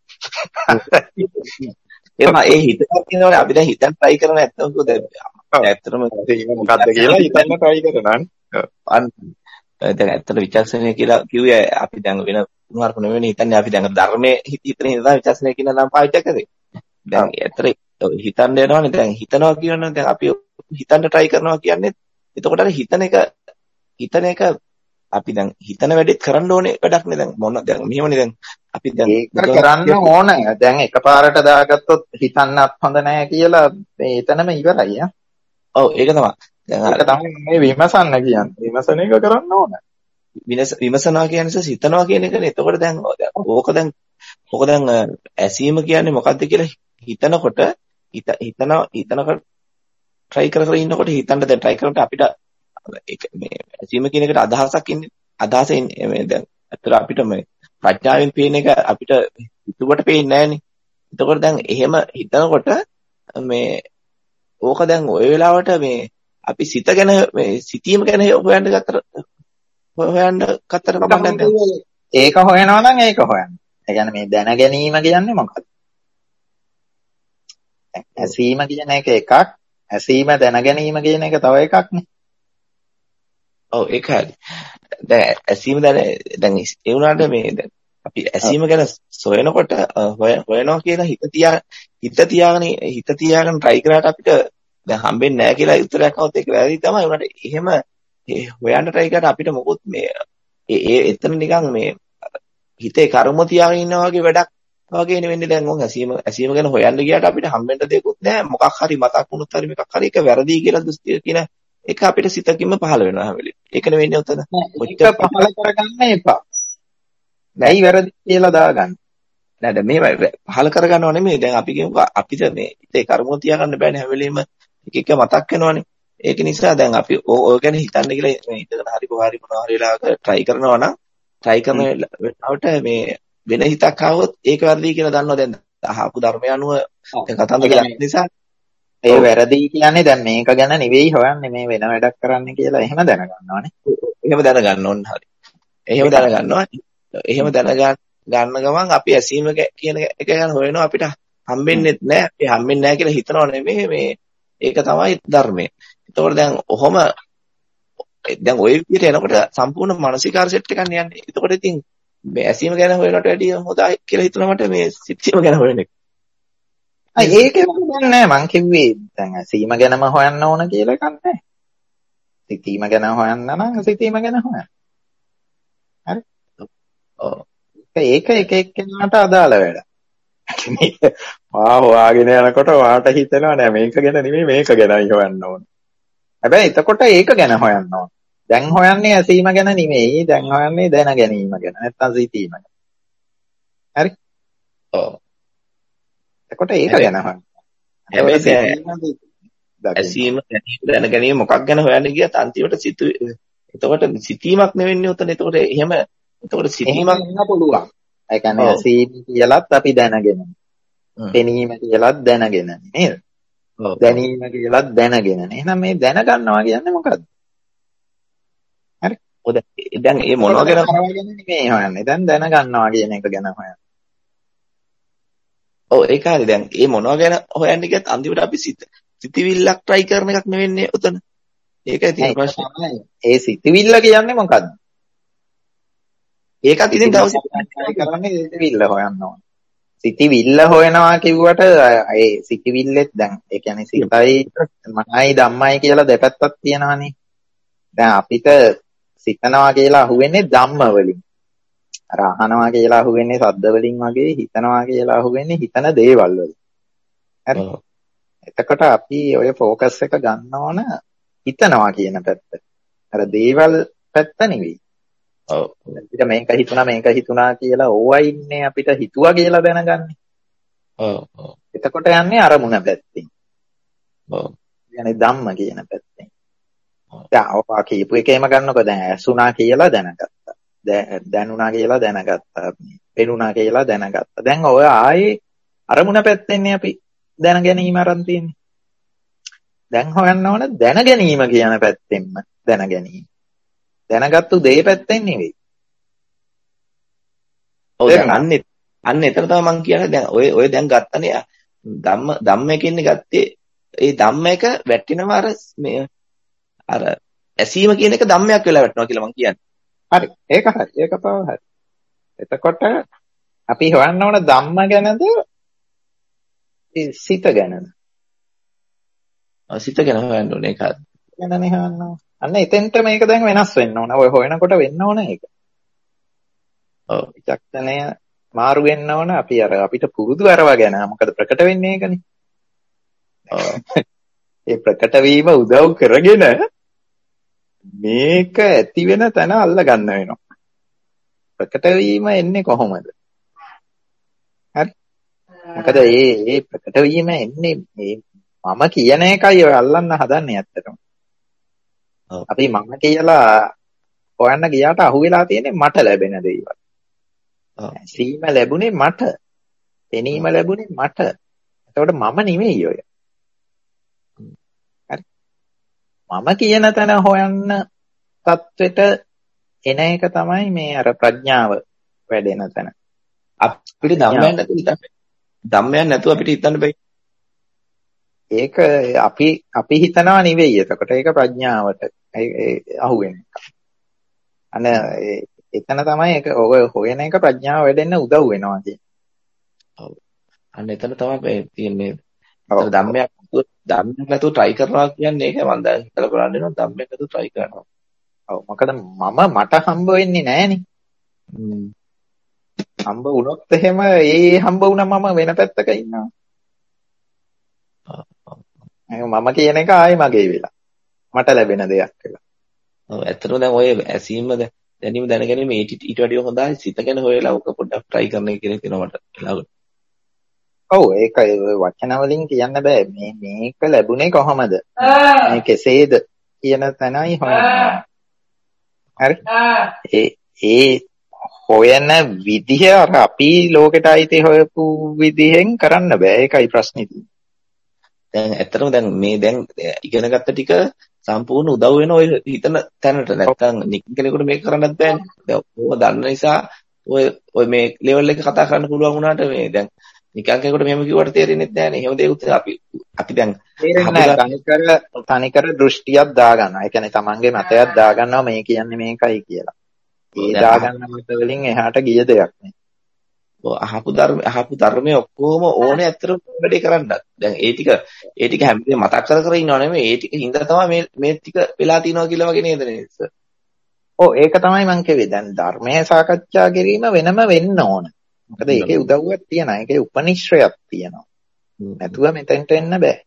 එහෙම ඒ හිතනවා කියනවනේ අපි දැන් හිතන්න try කරන නැත්නම් මොකද ඇත්තටම මොකද්ද කියලා හිතන්න try කරනවානේ. අන්න දැන් ඇත්තට විචක්ෂණය කියලා කිව්වේ අපි දැන් වෙන උනාරක නෙවෙයි හිතන්නේ අපි දැන් ධර්මයේ හිතන ඉඳලා විචක්ෂණය කියන නම පාවිච්චි කරේ. දැන් ඇත්තට හිතන්න යනවනේ දැන් හිතනවා කියනවනේ දැන් අපි හිතන්න try කරනවා කියන්නේ එතකොට අර හිතන එක හිතන එක අපි දැන් හිතන වැඩේත් කරන්න ඕනේ වැඩක් නේ දැන් මොන දැන් මෙහෙමනේ දැන් අපි දැන් ඒක කරන්න ඕන. දැන් එකපාරට දාගත්තොත් හිතන්නත් හොඳ නැහැ කියලා මේ එතනම ඉවරයි ආ. ඔව් ඒක තමයි. දැන් අර තමයි මේ විමසන්න කියන්නේ. විමසන එක කරන්න ඕන. විමසනවා කියන්නේ හිතනවා කියන එකනේ. එතකොට දැන් ඕක දැන් ඕක දැන් ඇසීම කියන්නේ මොකද්ද කියලා හිතනකොට හිත හිතනවා හිතනකොට try කර කර ඉන්නකොට හිතන්න දැන් try කරනකොට අපිට ඒක මේ ඇසීම කියන එකට අදහසක් ඉන්නේ අදහස ඉන්නේ මේ දැන් අතර අපිට මේ ප්‍රඥාවෙන් පේන එක අපිට හිතුවට පේන්නේ නැහනේ. එතකොට දැන් එහෙම හිතනකොට මේ ඕක දැන් ওই වෙලාවට මේ අපි සිත ගැන මේ සිතීම ගැන හොයන්න ගත්තට හොයන්න ගත්තට කමක් නැහැ. ඒක හොයනවා නම් ඒක හොයන්න. ඒ කියන්නේ මේ දැන ගැනීම කියන්නේ මොකක්ද? ඇසීම කියන එක එකක්, ඇසීම දැන ගැනීම කියන එක තව එකක් නේ. ඔව් ඒක හරි. දැන් ඇසීම දැන දැන් ඒ වුණාට මේ දැන් අපි ඇසීම ගැන සොයනකොට හොයනවා කියලා හිත තියා හිත තියාගෙන හිත තියාගෙන try කරාට අපිට දැන් හම්බෙන්නේ නැහැ කියලා උත්තරයක් આવත් ඒක වැරදි තමයි. උනාට එහෙම හොයන්න try කරාට අපිට මොකොත් මේ ඒ එතන නිකන් මේ හිතේ කර්ම තියාගෙන ඉන්නා වගේ වැඩක් වගේ නෙවෙන්නේ. දැන් මොන් ඇසීම ඇසීම ගැන හොයන්න ගියාට අපිට හම්බෙන්න දෙයක්වත් නැහැ. මොකක් හරි මතක් වුණොත් හරි මේකක් හරි ඒක වැරදි කියලා දෘෂ්ටිය කියන ඒක අපිට සිතකින්ම පහළ වෙනවා හැම වෙලෙම. ඒක නෙවෙන්නේ උතන. ඔච්චර පහළ කරගන්න එපා. නැයි වැරදි කියලා දාගන්න. නෑ දැන් මේ පහළ කරගන්නව නෙමෙයි. දැන් අපි කියමුකෝ අපිට මේ හිතේ කර්ම තියාගන්න බෑනේ හැම වෙලෙම එක එක මතක් වෙනවනේ. ඒක නිසා දැන් අපි ඔය ගැන හිතන්න කියලා මේ හිතගෙන හරි කොහරි මොනවා හරි වෙලාවක try කරනවා නම් try කරන වෙලාවට මේ වෙන හිතක් ආවොත් ඒක වැරදි කියලා දන්නවා. දැන් අහපු ධර්මය අනුව කතාන්දර ගන්න නිසා ඒ වැරදි කියන්නේ දැන් මේක ගැන නෙවෙයි හොයන්නේ මේ වෙන වැඩක් කරන්න කියලා එහෙම දැනගන්නවානේ. එහෙම දැනගන්න ඕන හරි. එහෙම දැනගන්නවා. එහෙම දැනගන්න ගන්න ගමන් අපි ඇසීම කියන එක ගැන හොයනවා අපිට හම්බෙන්නේ නැහැ. අපි හම්බෙන්නේ නැහැ කියලා හිතනව නෙමෙයි මේ ඒක තමයි ධර්මය. එතකොට දැන් ඔහොම දැන් ওই විදිහට එනකොට සම්පූර්ණ මානසිකාර සෙට් එකක් යන්නේ. එතකොට ඉතින් මේ ඇසීම ගැන හොයනට වැඩිය හොඳයි කියලා හිතනවා මට මේ සිතීම ගැන හොයන එක. අය ඒකේ මම නෑ මං කිව්වේ දැන් ඇසීම ගැනම හොයන්න ඕන කියලා එකක් නෑ. සිතීම ගැන හොයන්න නම් සිතීම ගැන හොයන්න. හරි? ඔව්. ඒක එක එක්කෙනාට අදාළ වැඩක්. ආ හොයාගෙන යනකොට වාට හිතෙනවා නෑ මේක ගැන නෙමෙයි මේක ගැනයි හොයන්න ඕන. හැබැයි එතකොට ඒක ගැන හොයන්න ඕන. දැන් හොයන්නේ ඇසීම ගැන නෙමෙයි. දැන් හොයන්නේ දැන ගැනීම ගැන. නැත්තම් සිතීම ගැන. හරි? ඔව්. එතකොට ඒක ගැන හොයන්න. හැබැයි ඇසීම දැන ගැනීම මොකක් ගැන හොයන්න ගියත් අන්තිමට සිතු එතකොට සිතීමක් නෙවෙන්නේ උතන. එතකොට එහෙම එතකොට සිතීමක් වෙන්න පුළුවන්. ඒ කියන්නේ ඇසීම කියලත් අපි දැනගෙන. පෙනීම කියලත් දැනගෙන නේද? දැනීම කියලත් දැනගෙන. එහෙනම් මේ දැනගන්නවා කියන්නේ මොකද්ද? හරි. ඔය දැන් මේ මොනවා ගැන නෙමෙයි හොයන්නේ. දැන් දැනගන්නවා කියන එක ගැන හොයන්නේ. ඔව් ඒක හරි. දැන් මේ මොනවා ගැන හොයන්නේ කියත් අන්තිමට අපි සිත සිතවිල්ලක් try කරන එකක් නෙවෙන්නේ උතන. ඒකයි තියෙන ප්‍රශ්නේ. ඒ සිතවිල්ල කියන්නේ මොකද්ද? ඒකත් ඉතින් දවසේ try කරන්නේ සිතවිල්ල හොයන්න ඕන. සිතවිල්ල හොයනවා කිව්වට ඒ සිතවිල්ලෙත් දැන් ඒ කියන්නේ සිතයි මනයි ධම්මයි කියලා දෙපැත්තක් තියෙනවානේ. දැන් අපිට සිතනවා කියලා අහුවෙන්නේ ධම්ම වලින්. අර අහනවා කියලා අහුවෙන්නේ ශබ්ද වලින් වගේ හිතනවා කියලා අහුවෙන්නේ හිතන දේවල් වලින්. හරි. එතකොට අපි ඔය ફોකස් එක ගන්න ඕන හිතනවා කියන පැත්ත. අර දේවල් පැත්ත නෙවෙයි. ඔව්. අපිට මේක හිතුණා මේක හිතුණා කියලා ඕවා ඉන්නේ අපිට හිතුවා කියලා දැනගන්නේ. ඔව් ඔව්. එතකොට යන්නේ අරමුණ පැත්තෙන්. ඔව්. يعني ධම්ම කියන පැත්තෙන්. දැන් ඔවා කියපු එකේම ගන්නකො දැන් ඇසුණා කියලා දැනගත්තා. දැනුණා කියලා දැනගත්තා. පෙනුණා කියලා දැනගත්තා. දැන් ඔය ආයේ අරමුණ පැත්තෙන්නේ අපි දැන ගැනීම අරන් තියෙන්නේ. දැන් හොයන්න ඕන දැන ගැනීම කියන පැත්තෙන්ම දැන ගැනීම. දැනගත්තු දේ පැත්තෙන් නෙවෙයි. ඔව් දැන් අන්නේ අන්න එතන තමයි මම කියන්නේ දැන් ඔය ඔය දැන් ගත්තනේ ධම්ම ධම්ම එකකින් ගත්තේ ඒ ධම්ම එක වැටෙනවා අර මේ අර ඇසීම කියන එක ධම්මයක් වෙලා වැටෙනවා කියලා මම කියන්නේ. හරි. ඒක හරි. ඒක තමයි හරි. එතකොට අපි හොයන්න ඕන ධම්ම ගැනද සිත ගැනද? සිත ගැන හොයන්න ඕනේ ඒක. ගැනනේ හොයන්න ඕන. අන්න එතෙන්ට මේක දැන් වෙනස් වෙන්න ඕන. ඔය හොයනකොට වෙන්න ඕන ඒක. ඔව්. විචක්ෂණය මාරු වෙන්න ඕන. අපි අර අපිට පුරුදු අරව ගැන මොකද ප්‍රකට වෙන්නේ ඒකනේ. ඔව්. ඒ ප්‍රකට වීම උදව් කරගෙන මේක ඇති වෙන තැන අල්ල ගන්න වෙනවා. ප්‍රකට වීම එන්නේ කොහොමද? හරි. මොකද මේ මේ ප්‍රකට වීම එන්නේ මේ මම කියන එකයි ඔය අල්ලන්න හදන්නේ ඇත්තටම. අපි මම කියලා හොයන්න ගියාට අහුවෙලා තියෙන්නේ මට ලැබෙන දේවල්. සීම ලැබුණේ මට. පෙනීම ලැබුණේ මට. එතකොට මම නෙමෙයි ඔය. හරි. මම කියන තැන හොයන්න තත්වෙට එන එක තමයි මේ අර ප්‍රඥාව වැඩෙන තැන. අපිට ධම්මයන් නැතුව හිතන්න. ධම්මයන් නැතුව අපිට හිතන්න බෑ. ඒක අපි අපි හිතනවා නෙවෙයි. එතකොට ඒක ප්‍රඥාවට අහුවෙන්නේ. අන එතන තමයි ඒක ඔය හොයන එක ප්‍රඥාව වැඩෙන්න උදව් වෙනවා කියන්නේ. ඔව්. අන්න එතන තමයි තියෙන්නේ. ඔව් ධම්මයක් ධම්මයක් නැතුව try කරනවා කියන්නේ ඒක මම දැන් හිතලා බලන්න වෙනවා ධම්මයක් නැතුව try කරනවා. ඔව් මොකද මම මට හම්බ වෙන්නේ නැහනේ. හ්ම්. හම්බ වුණොත් එහෙම ඒ හම්බ වුණා මම වෙන පැත්තක ඉන්නවා. මම කියන එක ආයේ මගේ වෙලා. මට ලැබෙන දෙයක් කියලා. ඔව් ඇත්තටම දැන් ඔය ඇසීම දැනීම දැනගැනීම ඊට ඊට වඩා හොඳයි සිත ගැන හොයලා ඔක පොඩ්ඩක් try කරන එක කියලා තියෙනවා මට වෙලාවට. ඔව් ඒක වචන වලින් කියන්න බෑ. මේ මේක ලැබුණේ කොහමද? මේ කෙසේද කියන තැනයි හොයන්නේ. හරි? ඒ ඒ හොයන විදිහ අර අපි ලෝකෙට අයිති හොයපු විදිහෙන් කරන්න බෑ. ඒකයි ප්‍රශ්නේ තියෙන්නේ. දැන් ඇත්තටම දැන් මේ දැන් ඉගෙන ගත්ත ටික සම්පූර්ණ උදව් වෙන ඔය හිතන තැනට නැත්තම් නිකන් කෙනෙකුට මේක කරන්නත් බෑනේ. දැන් ඕව දන්න නිසා ඔය ඔය මේ ලෙවල් එක කතා කරන්න පුළුවන් වුණාට මේ දැන් නිකන් කෙනෙකුට මෙහෙම කිව්වට තේරෙන්නේ නැහැනේ. එහෙම දෙයක් අපි අපි දැන් තනිකර තනිකර දෘෂ්ටියක් දාගන්නවා. ඒ කියන්නේ තමන්ගේ මතයක් දාගන්නවා මේ කියන්නේ මේකයි කියලා. ඒ දාගන්න මත වලින් එහාට ගිය දෙයක් නේ. ඔව් අහපු ධර්ම අහපු ධර්මයේ ඔක්කොම ඕනේ ඇත්තටම වැඩේ කරන්න. දැන් ඒ ටික ඒ ටික හැම වෙලේම මතක් කර කර ඉන්නව නෙමෙයි. ඒ ටික හින්දා තමයි මේ මේ ටික වෙලා තිනවා කියලා වගේ නේද නේද සර්? ඔව් ඒක තමයි මම කිව්වේ. දැන් ධර්මයේ සාකච්ඡා කිරීම වෙනම වෙන්න ඕන. මොකද ඒකේ උදව්වක් තියෙනවා. ඒකේ උපනිශ්‍රයක් තියෙනවා. නැතුව මෙතෙන්ට එන්න බෑ.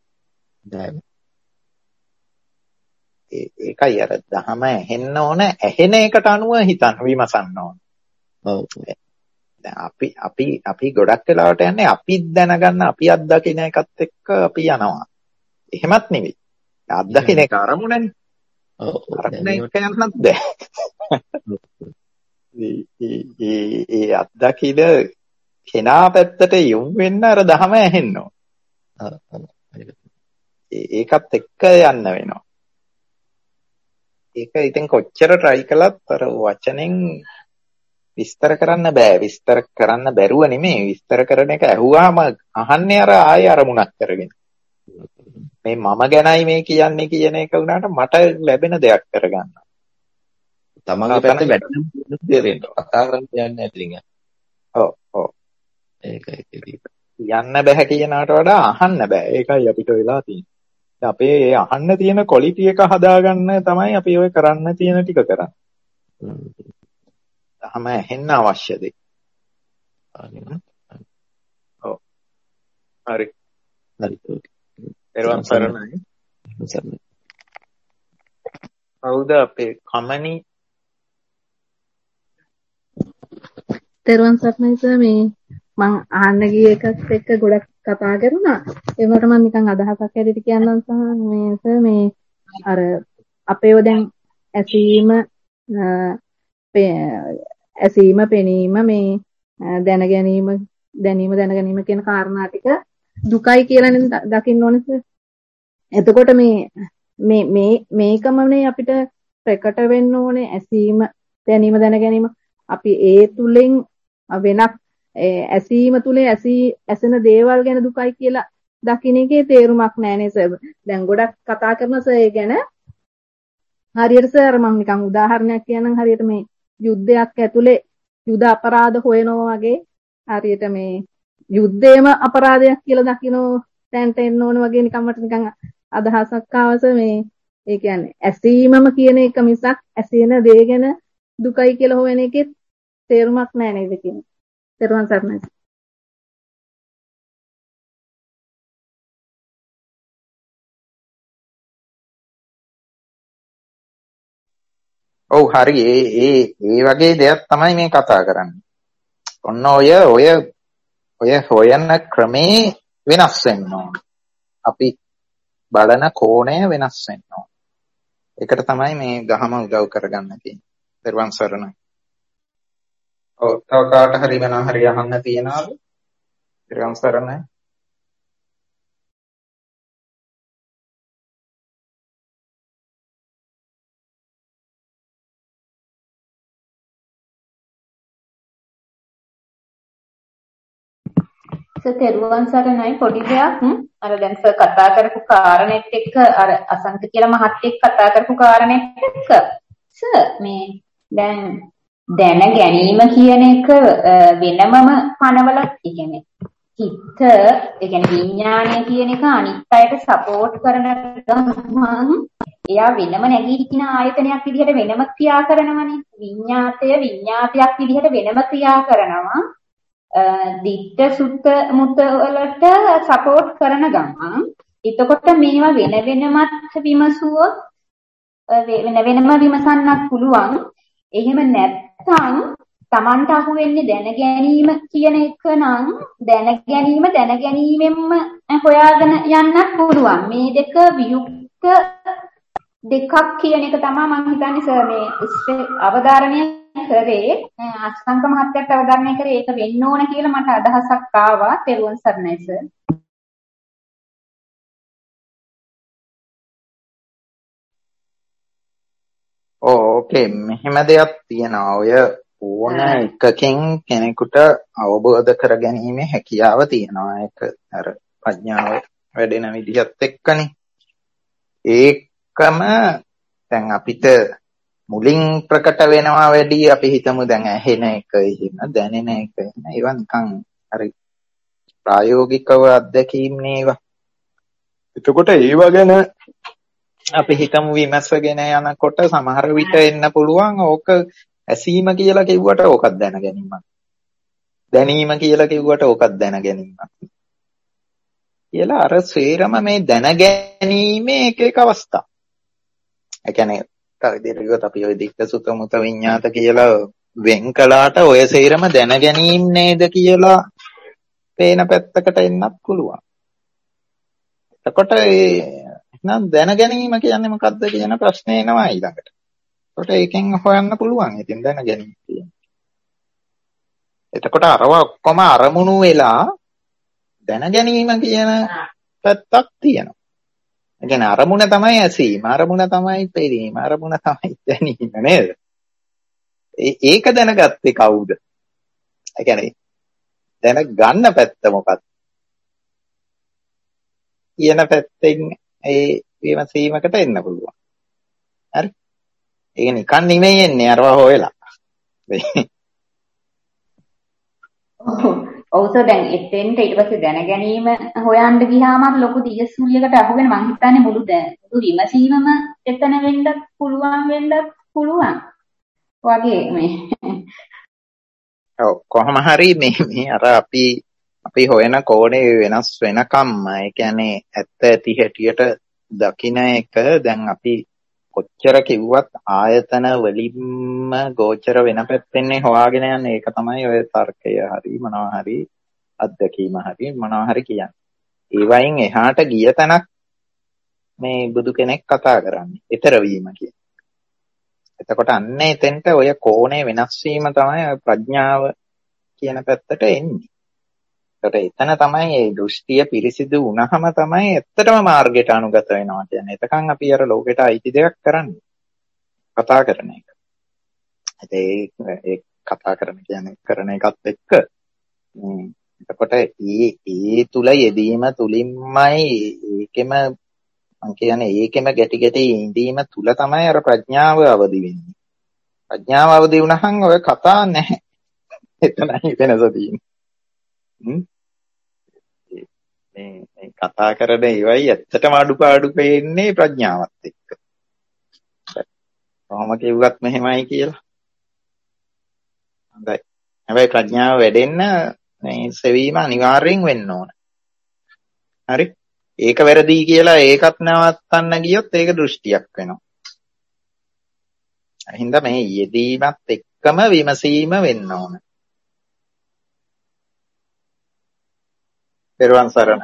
ඒකයි අර දහම ඇහෙන්න ඕන. ඇහෙන එකට අනුව හිතන්න විමසන්න ඕන. ඔව්. දැන් අපි අපි අපි ගොඩක් වෙලාවට යන්නේ අපි දැනගන්න අපි අත්දකින්න එකත් එක්ක අපි යනවා. එහෙමත් නෙවෙයි. අත්දකින්න එක අරමුණනේ. ඔව්. අරමුණ එක යන්නත් බෑ. ඒ ඒ අත්දකින්න කෙනා පැත්තට යොමු වෙන්න අර දහම ඇහෙන්න ඕන. ඒකත් එක්ක යන්න වෙනවා. ඒක ඉතින් කොච්චර try කළත් අර වචනෙන් විස්තර කරන්න බෑ. විස්තර කරන්න බැරුව නෙමෙයි. විස්තර කරන එක ඇහුවාම අහන්නේ අර ආයෙ අරමුණක් කරගෙන. මේ මම ගැනයි මේ කියන්නේ කියන එක උනාට මට ලැබෙන දෙයක් කරගන්න. තමන්ගේ පැත්තේ වැටෙන දෙයක් කතා කරන්න යන්නේ නැතිනම්. ඔව් ඔව්. ඒකයි යන්න බෑ කියනකට වඩා අහන්න බෑ. ඒකයි අපිට වෙලා තියෙන්නේ. අපේ ඒ අහන්න තියෙන ක්වොලිටි එක හදාගන්න තමයි අපි ඔය කරන්න තියෙන ටික කරන්නේ. තම ඇහෙන්න අවශ්‍ය දෙයක්. ඔව්. හරි. හරි. එරුවන් සරණයි. සරණයි. කවුද අපේ කමනි? එරුවන් සරණයි සර් මේ මං අහන්න ගිය එකත් එක්ක ගොඩක් කතා කරුණා. ඒකට මම නිකන් අදහසක් හැටියට කියන්නම් සහ මේ සර් මේ අර අපේව දැන් ඇසීම ඇසීම පෙනීම මේ දැන ගැනීම දැනීම දැන ගැනීම කියන කාරණා ටික දුකයි කියලා දකින්න ඕනේ සර්. එතකොට මේ මේ මේ මේකමනේ අපිට ප්‍රකට වෙන්න ඕනේ ඇසීම දැනීම දැන ගැනීම අපි ඒ තුලින් වෙනක් ඇසීම තුලේ ඇසී ඇසෙන දේවල් ගැන දුකයි කියලා දකින්න එකේ තේරුමක් නැහැ නේ සර්. දැන් ගොඩක් කතා කරන සර් ඒ ගැන හරියට සර් මම නිකන් උදාහරණයක් කියන්නම්. හරියට මේ යුද්ධයක් ඇතුලේ යුද අපරාධ හොයනවා වගේ හරියට මේ යුද්ධේම අපරාධයක් කියලා දකින්න තැන්ට එන්න ඕන වගේ නිකන් මට නිකන් අදහසක් ආවස මේ ඒ කියන්නේ ඇසීමම කියන එක මිසක් ඇසෙන දේ ගැන දුකයි කියලා හොයන එකේ තේරුමක් නැහැ නේද කියන්නේ. තේරුවන් සරණයි. ඔව් හරි. ඒ ඒ ඒ වගේ දෙයක් තමයි මේ කතා කරන්නේ. ඔන්න ඔය ඔය ඔය හොයන ක්‍රමේ වෙනස් වෙන්න ඕන. අපි බලන කෝණය වෙනස් වෙන්න ඕන. ඒකට තමයි මේ ගහම උදව් කරගන්න තියෙන්නේ. දර්වන් සරණයි. ඔව් තව කාට හරි වෙන හරි අහන්න තියනවාද? දර්වන් සරණයි. සර් තෙරුවන් සරණයි පොඩි දෙයක් අර දැන් සර් කතා කරපු කාරණෙත් එක්ක අර අසංක කියලා මහත්තයෙක් කතා කරපු කාරණෙත් එක්ක සර් මේ දැන් දැන ගැනීම කියන එක වෙනමම පනවල ඒ කියන්නේ හිත ඒ කියන්නේ විඥානය කියන එක අනිත් අයට සපෝට් කරන ගමන් එයා වෙනම නැගීටින ආයතනයක් විදිහට වෙනම ක්‍රියා කරනවනේ විඤ්ඤාතය විඤ්ඤාතයක් විදිහට වෙනම ක්‍රියා කරනවා දිට්ඨ සුත්ත මුත වලට සපෝට් කරන ගමන් එතකොට මේවා වෙන වෙනමත් විමසුවොත් වෙන වෙනම විමසන්නත් පුළුවන්. එහෙම නැත්නම් Tamanට අහු වෙන්නේ දැන ගැනීම කියන එක නම් දැන ගැනීම දැන ගැනීමෙන්ම හොයාගෙන යන්නත් පුළුවන්. මේ දෙක වියුක්ත දෙකක් කියන එක තමයි මම හිතන්නේ සර් මේ අවධාරණය කරේ අස්තංක මහත්තයාට අවධාරණය කරේ ඒක වෙන්න ඕන කියලා මට අදහසක් ආවා. තෙරුවන් සරණයි සර්. ඕකේ මෙහෙම දෙයක් තියෙනවා. ඔය ඕන එකකින් කෙනෙකුට අවබෝධ කර ගැනීමේ හැකියාව තියෙනවා. ඒක අර ප්‍රඥාව වැඩෙන විදිහත් එක්කනේ. ඒකම දැන් අපිට මුලින් ප්‍රකට වෙනවා වැඩි අපි හිතමු දැන් ඇහෙන එක එහෙම දැනෙන එක එහෙම ඒවා නිකන් හරි ප්‍රායෝගිකව අත්දැකීම් නේවා. එතකොට ඒව ගැන අපි හිතමු විමසගෙන යනකොට සමහර විට එන්න පුළුවන් ඕක ඇසීම කියලා කිව්වට ඕකත් දැන ගැනීමක්. දැනීම කියලා කිව්වට ඕකත් දැන ගැනීමක්. කියලා අර සේරම මේ දැන ගැනීමේ එක එක අවස්ථා. ඒ කියන්නේ තව විදිහට අපි ওই දික්ක සුත මුත විඤ්ඤාත කියලා වෙන් කළාට ඔය සේරම දැන ගැනීම නේද කියලා පේන පැත්තකට එන්නත් පුළුවන්. එතකොට එහෙනම් දැන ගැනීම කියන්නේ මොකක්ද කියන ප්‍රශ්නේ එනවා ඊළඟට. එතකොට ඒකෙන් හොයන්න පුළුවන්. ඉතින් දැන ගැනීම කියන්නේ. එතකොට අරව ඔක්කොම අරමුණු වෙලා දැන ගැනීම කියන පැත්තක් තියෙනවා. ඒ කියන්නේ අරමුණ තමයි ඇසීම, අරමුණ තමයි පෙරීම, අරමුණ තමයි දැනීම නේද? ඒක දැනගත්තේ කවුද? ඒ කියන්නේ දැන ගන්න පැත්ත මොකක්ද? කියන පැත්තෙන් ඒ විමසීමකට එන්න පුළුවන්. හරි? ඒක නිකන් නෙමෙයි එන්නේ අරවා හොයලා. ඔව් සර් දැන් එතෙන්ට ඊට පස්සේ දැන ගැනීම හොයන්න ගියාම අර ලොකු දියසුලියකට අහුවෙන මං හිතන්නේ මුළු දැන් මුළු විමසීමම එතන වෙන්නත් පුළුවන් වෙන්නත් පුළුවන්. වගේ මේ. ඔව් කොහොම හරි මේ මේ අර අපි අපි හොයන කෝණේ වෙනස් වෙනකම්ම ඒ කියන්නේ ඇත්ත ඇති හැටියට දකින්න එක දැන් අපි කොච්චර කිව්වත් ආයතන වලින්ම ගෝචර වෙන පැත්තෙන්නේ හොයාගෙන යන්නේ. ඒක තමයි ඔය තර්කය හරි මොනවා හරි අත්දැකීම හරි මොනවා හරි කියන්නේ. ඒ වයින් එහාට ගිය තැනක් මේ බුදු කෙනෙක් කතා කරන්නේ. ඊතර වීම කියන්නේ. එතකොට අන්න එතෙන්ට ඔය කෝණේ වෙනස් වීම තමයි ප්‍රඥාව කියන පැත්තට එන්නේ. ඒකට එතන තමයි මේ දෘෂ්ටිය පිරිසිදු වුණාම තමයි ඇත්තටම මාර්ගයට අනුගත වෙනවා කියන්නේ. එතකන් අපි අර ලෝකෙට අයිති දෙයක් කරන්නේ. කතා කරන එක. ඒ කතා කරන කියන්නේ කරන එකත් එක්ක එතකොට ඒ ඒ තුල යෙදීම තුලින්මයි ඒකෙම මම කියන්නේ ඒකෙම ගැටි ගැටි ඉඳීම තුල තමයි අර ප්‍රඥාව අවදි වෙන්නේ. ප්‍රඥාව අවදි වුණහම ඔය කතා නැහැ. එතනයි වෙනස තියෙන්නේ. මේ මේ කතා කරන ඒවයි ඇත්තටම අඩුපාඩු පේන්නේ ප්‍රඥාවත් එක්ක. කොහොම කිව්වත් මෙහෙමයි කියලා. හොඳයි. හැබැයි ප්‍රඥාව වැඩෙන්න මේ සෙවීම අනිවාර්යෙන් වෙන්න ඕන. හරි? ඒක වැරදි කියලා ඒකත් නවත්තන්න ගියොත් ඒක දෘෂ්ටියක් වෙනවා. එහෙනම් මේ යෙදීමත් එක්කම විමසීම වෙන්න ඕන. පෙරවන් සරණයි.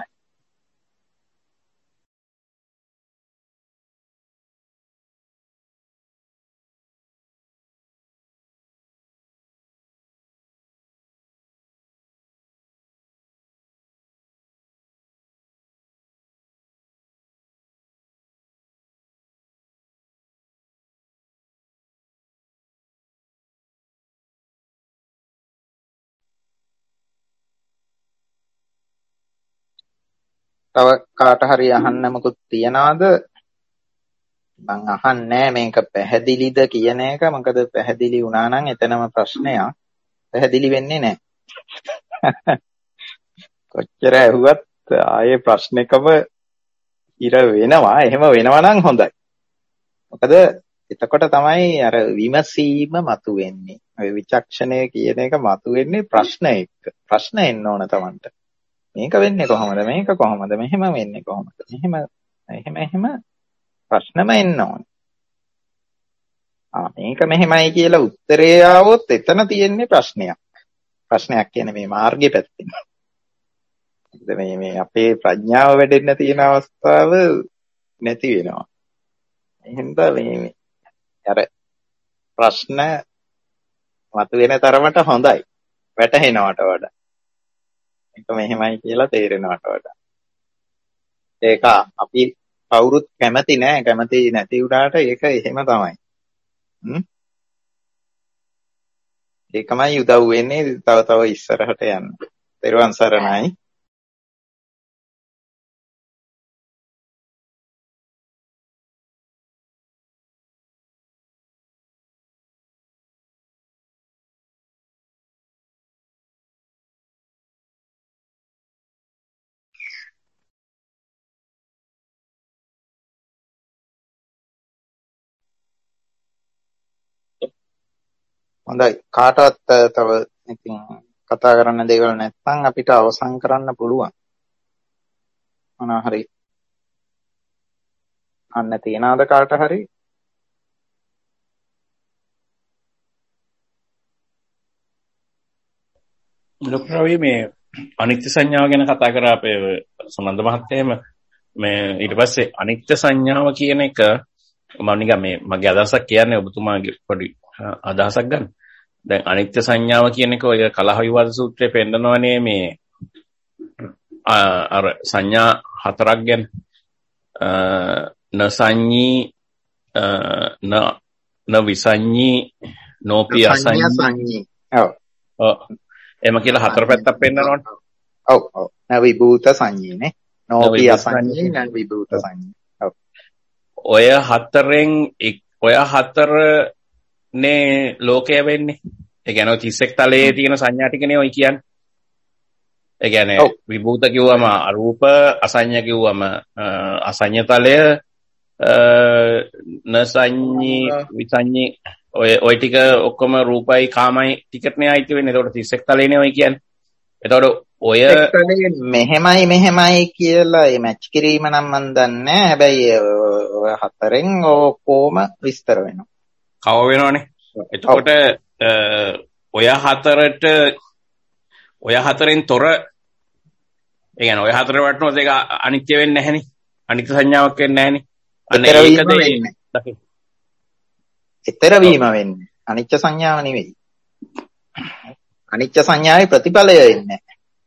තව කාට හරි අහන්න මොකුත් තියනවාද? මං අහන්නේ මේක පැහැදිලිද කියන එක. මොකද පැහැදිලි වුණා නම් එතනම ප්‍රශ්නයක්. පැහැදිලි වෙන්නේ නැහැ. කොච්චර ඇහුවත් ආයේ ප්‍රශ්නෙකම ඉර වෙනවා. එහෙම වෙනවා නම් හොඳයි. මොකද එතකොට තමයි අර විමසීම මතුවෙන්නේ. ඔය විචක්ෂණය කියන එක මතුවෙන්නේ ප්‍රශ්න එක්ක. ප්‍රශ්න එන්න ඕන තමන්ට. මේක වෙන්නේ කොහොමද? මේක කොහොමද? මෙහෙම වෙන්නේ කොහොමද? මෙහෙම එහෙම එහෙම ප්‍රශ්නම එන්න ඕන. ආ මේක මෙහෙමයි කියලා උත්තරේ ආවොත් එතන තියෙන්නේ ප්‍රශ්නයක්. ප්‍රශ්නයක් කියන්නේ මේ මාර්ගයේ පැත්තෙන්. මේ මේ අපේ ප්‍රඥාව වැඩෙන්න තියෙන අවස්ථාව නැති වෙනවා. එහෙනම් මේ අර ප්‍රශ්න මතුවෙන තරමට හොඳයි. වැටහෙනවට වඩා. ඒක මෙහෙමයි කියලා තේරෙනවට වඩා. ඒක අපි කවුරුත් කැමති නෑ. කැමති නැති උඩාට ඒක එහෙම තමයි. හ්ම්. ඒකමයි උදව් වෙන්නේ තව තව ඉස්සරහට යන්න. පෙරවන් සරණයි. හොඳයි. කාටවත් තව ඉතින් කතා කරන්න දේවල් නැත්නම් අපිට අවසන් කරන්න පුළුවන්. මොනවා හරි අන්න තියනවාද කාට හරි? ලොකුරවි මේ අනිත්‍ය සංඥාව ගැන කතා කරා අපේ සමන්ද මහත්තයාම මේ ඊට පස්සේ අනිත්‍ය සංඥාව කියන එක මම නිකන් මේ මගේ අදහසක් කියන්නේ ඔබතුමාගේ පොඩි අදහසක් ගන්න. දැන් අනිත්‍ය සංඥාව කියන එක ඔය කලහ විවාද සූත්‍රයේ පෙන්නනවනේ මේ අර සංඥා හතරක් ගැන න සංඤී න න විසංඤී නෝපි අසංඤී ඔව් ඔව් එම කියලා හතර පැත්තක් පෙන්නනවනේ. ඔව් ඔව් න විභූත සංඤී නේ නෝපි අසංඤී න විභූත සංඤී. ඔව් ඔය හතරෙන් ඔය හතර නේ ලෝකය වෙන්නේ. ඒ කියන්නේ ඔය තිස් එක් තලයේ තියෙන සංඥා ටිකනේ ඔය කියන්නේ. ඒ කියන්නේ විභූත කිව්වම අරූප, අසඤ්ඤ කිව්වම අසඤ්ඤ තලය, නසඤ්ඤී, විසඤ්ඤී ඔය ඔය ටික ඔක්කොම රූපයි කාමයි ටිකටනේ ආйти වෙන්නේ. ඒතකොට තිස් එක් තලයනේ ඔය කියන්නේ. ඒතකොට ඔය මෙහෙමයි මෙහෙමයි කියලා මේ මැච් කිරීම නම් මන් දන්නේ නැහැ. හැබැයි ඔය හතරෙන් ඔක්කොම විස්තර වෙනවා. කව වෙනවනේ. එතකොට ඔය හතරට ඔය හතරෙන් තොර ඒ කියන්නේ ඔය හතර වටනොත් ඒක අනිත්‍ය වෙන්නේ නැහෙනේ. අනිත්‍ය සංඥාවක් වෙන්නේ නැහෙනේ. අන්න ඒකද දකින්න. ඊතර වීම වෙන්නේ. අනිත්‍ය සංඥාව නෙවෙයි. අනිත්‍ය සංඥාවේ ප්‍රතිඵලය වෙන්නේ.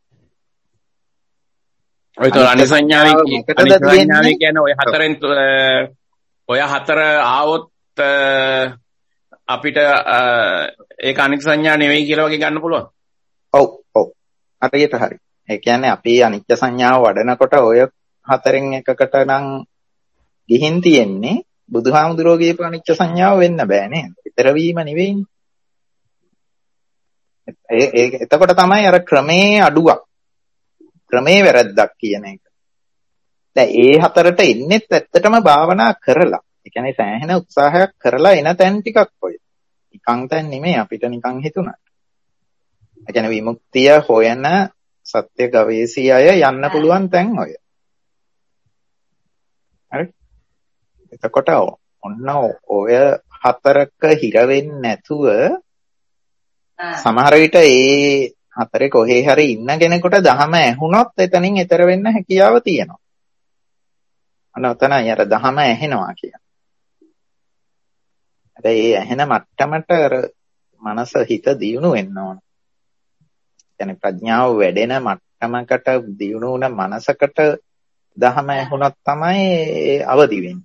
ඔය තොර අනිත්‍ය සංඥාවේ අනිත්‍ය සංඥාවේ කියන්නේ ඔය හතරෙන් ඔය හතර ආවොත් අපිට ඒක අනිත්‍ය සංඥා නෙවෙයි කියලා වගේ ගන්න පුළුවන්. ඔව් ඔව් හරියට හරි. ඒ කියන්නේ අපි අනිත්‍ය සංඥාව වඩනකොට ඔය හතරෙන් එකකට නම් ගිහින් තියෙන්නේ බුදුහාමුදුරුවෝ කියපු අනිත්‍ය සංඥාව වෙන්න බෑ නේද? ඊතර වීම නෙවෙයිනේ. ඒ ඒ එතකොට තමයි අර ක්‍රමේ අඩුවක්. ක්‍රමේ වැරද්දක් කියන එක. දැන් ඒ හතරට එන්නෙත් ඇත්තටම භාවනා කරලා. ඒ කියන්නේ සෑහෙන උත්සාහයක් කරලා එන තැන් ටිකක් ඔය. නිකන් තැන් නෙමෙයි අපිට නිකන් හිතුණා. ඒ කියන්නේ විමුක්තිය හොයන සත්‍ය ගවේෂී අය යන්න පුළුවන් තැන් ඔය. හරි. එතකොට ඔන්න ඔය හතරක හිර වෙන්නේ නැතුව සමහර විට ඒ හතරේ කොහේ හරි ඉන්න කෙනෙකුට දහම ඇහුනොත් එතනින් එතර වෙන්න හැකියාව තියෙනවා. අන්න ඔතනයි අර දහම ඇහෙනවා කියන්නේ. හැබැයි ඒ ඇහෙන මට්ටමට අර මනස හිත දියුණු වෙන්න ඕන. يعني ප්‍රඥාව වැඩෙන මට්ටමකට දියුණු වුණ මනසකට දහම ඇහුනොත් තමයි අවදි වෙන්නේ.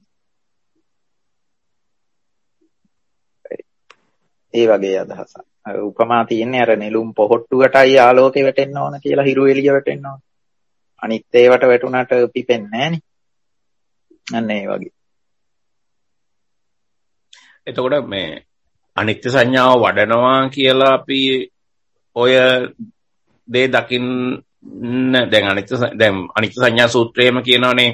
ඒ වගේ අදහසක්. උපමා තියෙන්නේ අර නෙළුම් පොහොට්ටුවටයි ආලෝකේ වැටෙන්න ඕන කියලා හිරු එළිය වැටෙන්න ඕන. අනිත් ඒවට වැටුණාට පිපෙන්නේ නැහනේ. අන්න ඒ වගේ. එතකොට මේ අනිත්‍ය සංඥාව වඩනවා කියලා අපි ඔය දේ දකින්න දැන් අනිත්‍ය දැන් අනිත්‍ය සංඥා සූත්‍රයේම කියනවානේ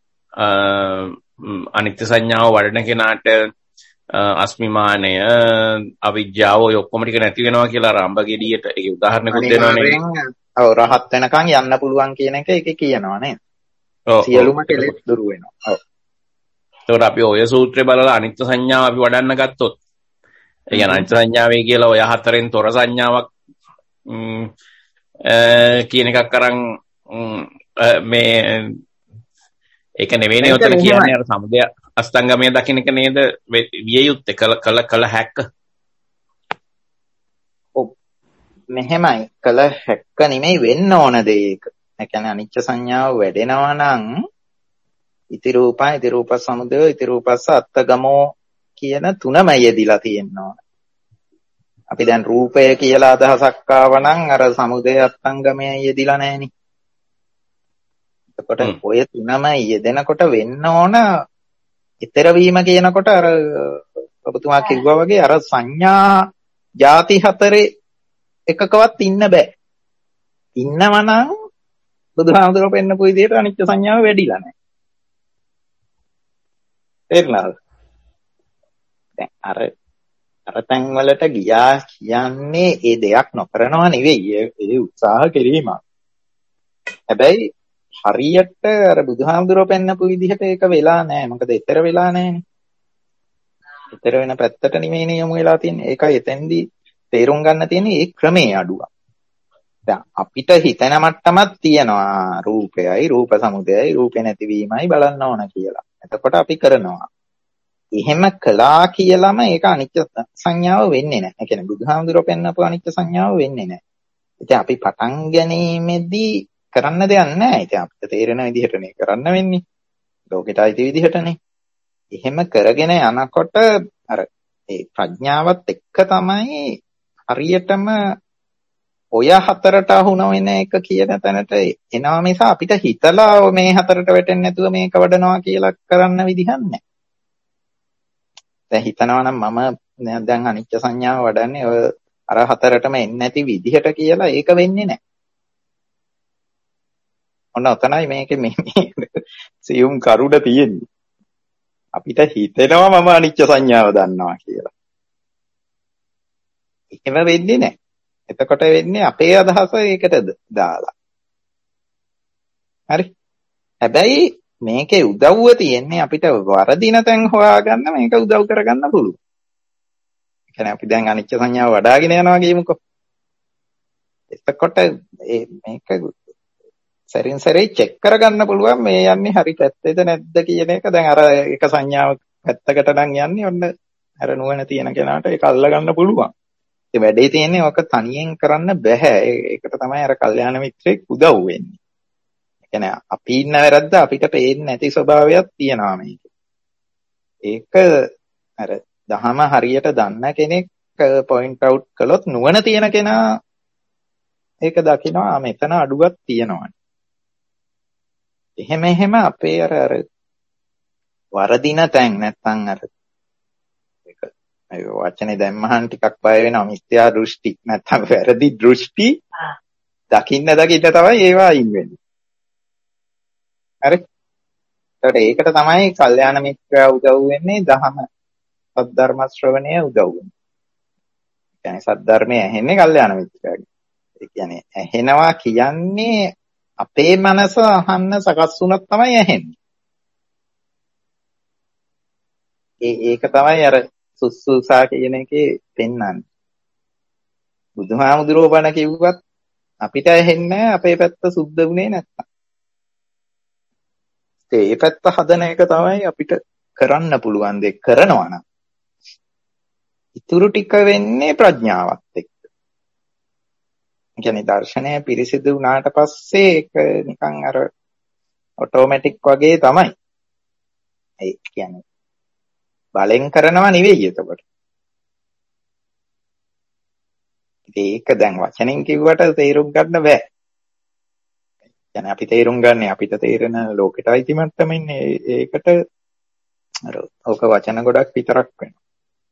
අනිත්‍ය සංඥාව වඩන කෙනාට අස්මිමානය අවිජ්ජාව ඔය ඔක්කොම ටික නැති වෙනවා කියලා රාම්බගෙඩියට ඒකේ උදාහරණයක් දෙනවානේ. ඔව් රහත් වෙනකන් යන්න පුළුවන් කියන එක ඒකේ කියනවා නේද? සියලුම කෙලෙස් දුරු වෙනවා. ඔව්. ඒකට අපි ඔය සූත්‍රය බලලා අනිත්‍ය සංඥාව අපි වඩන්න ගත්තොත් ඒ කියන්නේ අනිත්‍ය සංඥාවේ කියලා ඔය හතරෙන් තොර සංඥාවක් කියන එකක් අරන් මේ ඒක නෙවෙයිනේ ඔතන කියන්නේ අර සමුදය අස්තංගමය දකින්න එක නේද විය යුත්තේ කල කල කල හැක්ක. ඔව් මෙහෙමයි කල හැක්ක නෙමෙයි වෙන්න ඕන දේ ඒක. ඒ කියන්නේ අනිත්‍ය සංඥාව වැඩෙනවා නම් ඉති රූපා ඉති රූප සමුදය ඉති රූපස්ස අත්තගමෝ කියන තුනම යෙදිලා තියෙනවා. අපි දැන් රූපය කියලා අදහසක් ආවනම් අර සමුදය අත්තංගමය යෙදිලා නැහෙනේ. එතකොට ඔය තුනම යෙදෙනකොට වෙන්න ඕන ඊතර වීම කියනකොට අර ඔබතුමා කිව්වා වගේ අර සංඥා ಜಾති හතරේ එකකවත් ඉන්න බෑ. ඉන්නවනම් බුදුහාමුදුරුවෝ පෙන්නපු විදිහට අනිත්‍ය සංඥාව වැඩිලා නැහැ. තේරුණාද? දැන් අර අර තැන් වලට ගියා කියන්නේ ඒ දෙයක් නොකරනවා නෙවෙයි. ඒ උත්සාහ කිරීමක්. හැබැයි හරියට අර බුදුහාමුදුරුවෝ පෙන්නපු විදිහට ඒක වෙලා නැහැ. මොකද ඊතර වෙලා නැහැනේ. ඊතර වෙන පැත්තට නෙමෙයිනේ යමු වෙලා තියෙන්නේ. ඒකයි එතෙන්දී තේරුම් ගන්න තියෙන්නේ ඒ ක්‍රමයේ අඩුවක්. දැන් අපිට හිතන මට්ටමක් තියෙනවා රූපයයි රූප සමුදයයි රූපේ නැතිවීමයි බලන්න ඕන කියලා. එතකොට අපි කරනවා. එහෙම කළා කියලාම ඒක අනිත්‍ය සංඥාව වෙන්නේ නැහැ. ඒ කියන්නේ බුදුහාමුදුරුවෝ පෙන්නපු අනිත්‍ය සංඥාව වෙන්නේ නැහැ. ඉතින් අපි පටන් ගැනීමේදී කරන්න දෙයක් නැහැ. ඉතින් අපිට තේරෙන විදිහටනේ කරන්න වෙන්නේ. ලෝකෙට අයිති විදිහටනේ. එහෙම කරගෙන යනකොට අර ඒ ප්‍රඥාවත් එක්ක තමයි හරියටම ඔය හතරට අහුන වෙන එක කියන තැනට එනවා මිස අපිට හිතලා මේ හතරට වැටෙන්නේ නැතුව මේක වඩනවා කියලා කරන්න විදිහක් නැහැ. දැන් හිතනවා නම් මම දැන් අනිත්‍ය සංඥාව වඩන්නේ ඔය අර හතරටම එන්නේ නැති විදිහට කියලා ඒක වෙන්නේ නැහැ. ඔන්න ඔතනයි මේකේ මේ සියුම් කරුණ තියෙන්නේ. අපිට හිතෙනවා මම අනිත්‍ය සංඥාව දන්නවා කියලා. එහෙම වෙන්නේ නැහැ. එතකොට වෙන්නේ අපේ අදහස ඒකට දාලා. හරි. හැබැයි මේකේ උදව්ව තියෙන්නේ අපිට වරදින තැන් හොයාගන්න මේක උදව් කරගන්න පුළුවන්. ඒ කියන්නේ අපි දැන් අනිත්‍ය සංඥාව වඩ아가ගෙන යනවා කියමුකෝ. එතකොට මේක සරින් සරේ චෙක් කරගන්න පුළුවන් මේ යන්නේ හරි පැත්තේද නැද්ද කියන එක. දැන් අර එක සංඥාව පැත්තකට නම් යන්නේ ඔන්න අර නුවණ තියෙන කෙනාට ඒක අල්ල ගන්න පුළුවන්. ඒ වැඩේ තියෙන්නේ ඔක තනියෙන් කරන්න බෑ. ඒකට තමයි අර කල්යාණ මිත්‍රෙක් උදව් වෙන්නේ. ඒ කියන්නේ අපි ඉන්න වැරද්ද අපිට පේන්නේ නැති ස්වභාවයක් තියෙනවා මේකේ. ඒක අර දහම හරියට දන්න කෙනෙක් පොයින්ට් අවුට් කළොත් නුවණ තියෙන කෙනා ඒක දකිනවා මෙතන අඩුවක් තියෙනවා. එහෙම එහෙම අපේ අර අර වරදින තැන් නැත්තම් අර ඒක ඒ වචනේ දැම්මහන් ටිකක් බය වෙනවා මිත්‍යා දෘෂ්ටි නැත්තම් වැරදි දෘෂ්ටි දකින්න දකින්න තමයි ඒවා අයින් වෙන්නේ. හරි. ඒකට තමයි කල්යාණ මිත්‍රා උදව් වෙන්නේ දහම සද්ධර්ම ශ්‍රවණය උදව් වෙන්නේ. ඒ කියන්නේ සද්ධර්මයේ ඇහෙන්නේ කල්යාණ මිත්‍රාගෙන්. ඒ කියන්නේ ඇහෙනවා කියන්නේ අපේ මනස අහන්න සකස් වුණොත් තමයි ඇහෙන්නේ. ඒ ඒක තමයි අර සුසුසා කියන එකේ පෙන්වන්නේ. බුදුහාමුදුරුවෝ බණ කිව්වත් අපිට ඇහෙන්නේ අපේ පැත්ත සුද්ධ වුණේ නැත්තම්. ඒ පැත්ත හදන එක තමයි අපිට කරන්න පුළුවන් දෙයක් කරනවා නම්. ඉතුරු ටික වෙන්නේ ප්‍රඥාවත් එක්ක. ඒ කියන්නේ දර්ශනය පිරිසිදු වුණාට පස්සේ ඒක නිකන් අර ඔටෝමැටික් වගේ තමයි. ඒ කියන්නේ බලෙන් කරනවා නෙවෙයි එතකොට. ඒක දැන් වචනෙන් කිව්වට තේරුම් ගන්න බෑ. කියන්නේ අපි තේරුම් ගන්න අපිට තේරෙන ලෝකෙට අයිති මට්ටමින්නේ ඒකට අර ඔක වචන ගොඩක් විතරක් වෙනවා.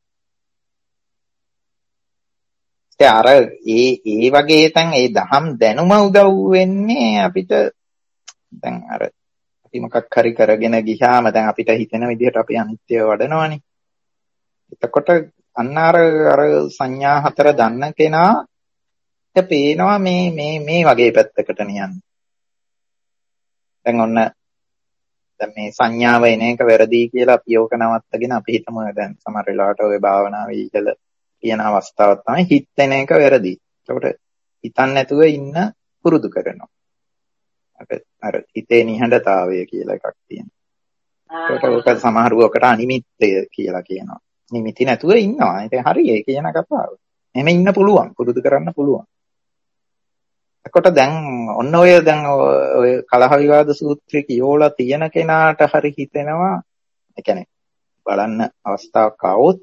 ඒ අර ඒ ඒ වගේ තැන් ඒ දහම් දැනුම උදව් වෙන්නේ අපිට දැන් අර අපි මොකක් හරි කරගෙන ගියාම දැන් අපිට හිතෙන විදිහට අපි අනිත්‍ය වඩනවානේ. එතකොට අන්න අර අර සංඥා හතර දන්න කෙනාට පේනවා මේ මේ මේ වගේ පැත්තකට නියන්නේ. දැන් ඔන්න දැන් මේ සංඥාව එන එක වැරදි කියලා අපි ඕක නවත්තගෙන අපි හිතමු දැන් සමහර වෙලාවට ඔය භාවනාවේ ඉඳලා කියන අවස්ථාවක් තමයි හිතෙන එක වැරදි. ඒකට හිතන්න නැතුව ඉන්න පුරුදු කරනවා. අර හිතේ නිහඬතාවය කියලා එකක් තියෙනවා. ඒකට ඔක සමහරව ඔකට අනිමිත්තය කියලා කියනවා. නිමිති නැතුව ඉන්නවා. ඒක හරි ඒ කියන කතාව. එහෙම ඉන්න පුළුවන්. පුරුදු කරන්න පුළුවන්. එතකොට දැන් ඔන්න ඔය දැන් ඔය කලහ විවාද සූත්‍රය කියෝලා තියෙන කෙනාට හරි හිතෙනවා. ඒ කියන්නේ බලන්න අවස්ථාවක් ආවොත්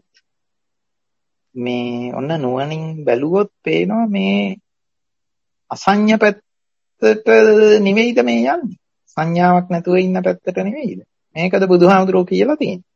මේ ඔන්න නුවණින් බැලුවොත් පේනවා මේ අසඤ්ඤ පැත්තට නෙවෙයිද මේ යන්නේ. සංඥාවක් නැතුව ඉන්න පැත්තට නෙවෙයිද. මේකද බුදුහාමුදුරුවෝ කියලා තියෙන්නේ.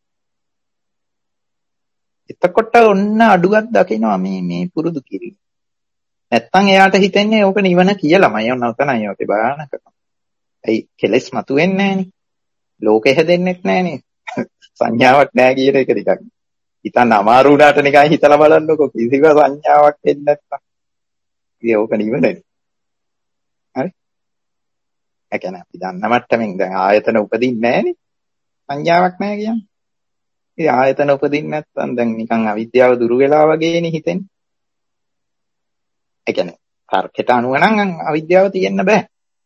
එතකොට ඔන්න අඩුවක් දකිනවා මේ මේ පුරුදු කිරීම. නැත්තම් එයාට හිතෙන්නේ ඕක නිවන කියලාමයි. ඔන්න උතනයි ඔතේ බාහනකම. ඒ කෙලස් මතුවෙන්නේ නැහනේ. ලෝකෙ හැදෙන්නෙත් නැහනේ. සංඥාවක් නැහැ කියන එක ටිකක්. හිතන්න අමාරු වුණාට නිකන් හිතලා බලන්නකො කිසිම සංඥාවක් එන්නේ නැත්තම්. ඉතින් ඕක නිවනනේ. හරි? ඒ කියන්නේ අපි දන්න මට්ටමින් දැන් ආයතන උපදින්නේ නැහනේ. සංඥාවක් නැහැ කියන්නේ. ඒ ආයතන උපදින්නේ නැත්තම් දැන් නිකන් අවිද්‍යාව දුරු වෙලා වගේනේ හිතෙන්නේ. ඒ කියන්නේ තර්කයට අනුව නම් අවිද්‍යාව තියෙන්න බෑ.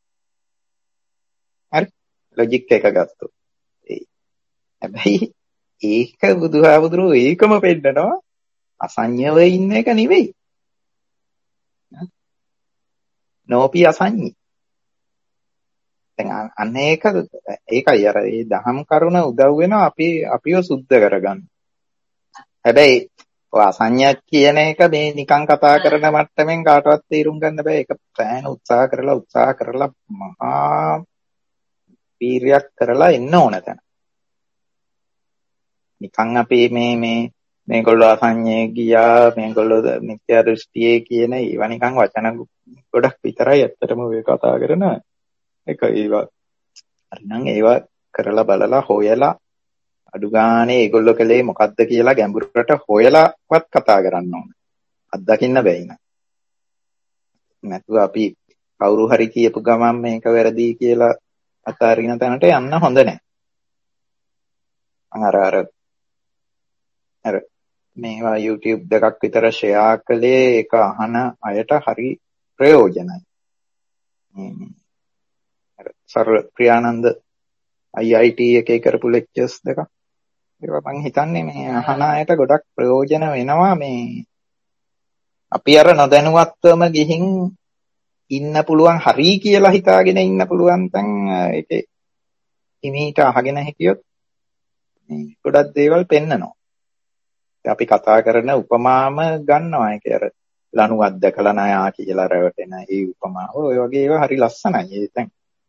හරි? ලොජික් එක ගත්තොත්. ඒ හැබැයි ඒක බුදුහාමුදුරුවෝ ඒකම පෙන්නනවා අසඤ්ඤව ඉන්න එක නෙවෙයි. නෝපි අසඤ්ඤි. දැන් අන්න ඒක ඒකයි අර ඒ දහම් කරුණ උදව් වෙනවා අපි අපිව සුද්ධ කරගන්න. හැබැයි ඔය අසඤ්ඤ කියන එක මේ නිකන් කතා කරන මට්ටමින් කාටවත් තේරුම් ගන්න බෑ. ඒක ප්‍රෑන උත්සාහ කරලා උත්සාහ කරලා මහා පීරියක් කරලා එන්න ඕන තැන. නිකන් අපි මේ මේ මේගොල්ලෝ අසඤ්ඤේ ගියා මේගොල්ලෝ මිත්‍යා දෘෂ්ටියේ කියන ඒවා නිකන් වචන ගොඩක් විතරයි ඇත්තටම ඔය කතා කරන එක. ඒවා හරිනම් ඒවා කරලා බලලා හොයලා අඩු ගානේ ඒගොල්ලෝ කලේ මොකද්ද කියලා ගැඹුරට හොයලාවත් කතා කරන්න ඕන. අත්දකින්න බැයි නෑ. නැතුව අපි කවුරු හරි කියපු ගමන් මේක වැරදි කියලා අතාරින තැනට යන්න හොඳ නෑ. අර අර අර මේවා YouTube දෙකක් විතර ෂෙයා කළේ ඒක අහන අයට හරි ප්‍රයෝජනයි. අර sir Priyananda I I T එකේ කරපු ලෙක්චර්ස් දෙක. ඒවා මම හිතන්නේ මේ අහන අයට ගොඩක් ප්‍රයෝජන වෙනවා. මේ අපි අර නොදැනුවත්වම ගිහින් ඉන්න පුළුවන් හරි කියලා හිතාගෙන ඉන්න පුළුවන් තැන් ඒකේ හිමීට අහගෙන හිටියොත් මේ ගොඩක් දේවල් පෙන්නනවා. අපි කතා කරන උපමාම ගන්නවා. ඒක අර ලණුවක් දැකලා නායා කියලා රැවටෙන ඒ උපමාව. ඔය වගේ ඒවා හරි ලස්සනයි. ඒ දැන්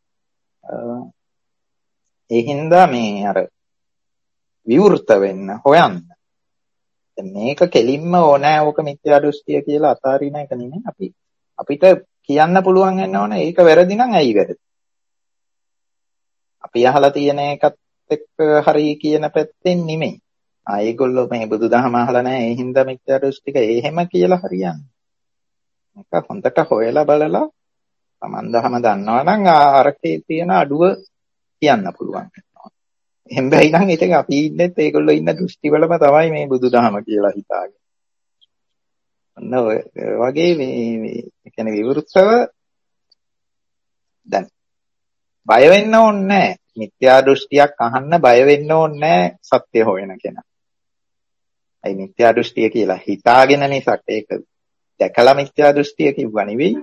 ඒ හින්දා මේ අර විවෘත වෙන්න හොයන්න. දැන් මේක කෙලින්ම ඕනෑ ඕක මිත්‍යා දෘෂ්ටිය කියලා අතාරින එක නෙමෙයි. අපි අපිට කියන්න පුළුවන් වෙන්න ඕනේ ඒක වැරදි නම් ඇයි වැරදි. අපි අහලා තියෙන එකත් එක්ක හරි කියන පැත්තෙන් නෙමෙයි. ආ ඒගොල්ලෝ මේ බුදුදහම අහලා නැහැ ඒ හින්දා මිත්‍යා දෘෂ්ටික එහෙම කියලා හරියන්නේ. මේක හොඳට හොයලා බලලා Taman දහම දන්නවා නම් අරකේ තියෙන අඩුව කියන්න පුළුවන්. එහෙම බැයි නම් ඒක අපි ඉන්නෙත් ඒගොල්ලෝ ඉන්න දෘෂ්ටිවලම තමයි මේ බුදුදහම කියලා හිතාගෙන. අන්න ඔය වගේ මේ මේ කියන්නේ විවෘතව දැන් බය වෙන්න ඕනේ නැහැ. මිත්‍යා දෘෂ්ටියක් අහන්න බය වෙන්න ඕනේ නැහැ සත්‍ය හොයන කෙනා. අයි මිත්‍යා දෘෂ්ටිය කියලා හිතාගෙන මිසක් ඒක දැකලා මිත්‍යා දෘෂ්ටිය කිව්වා නෙවෙයි.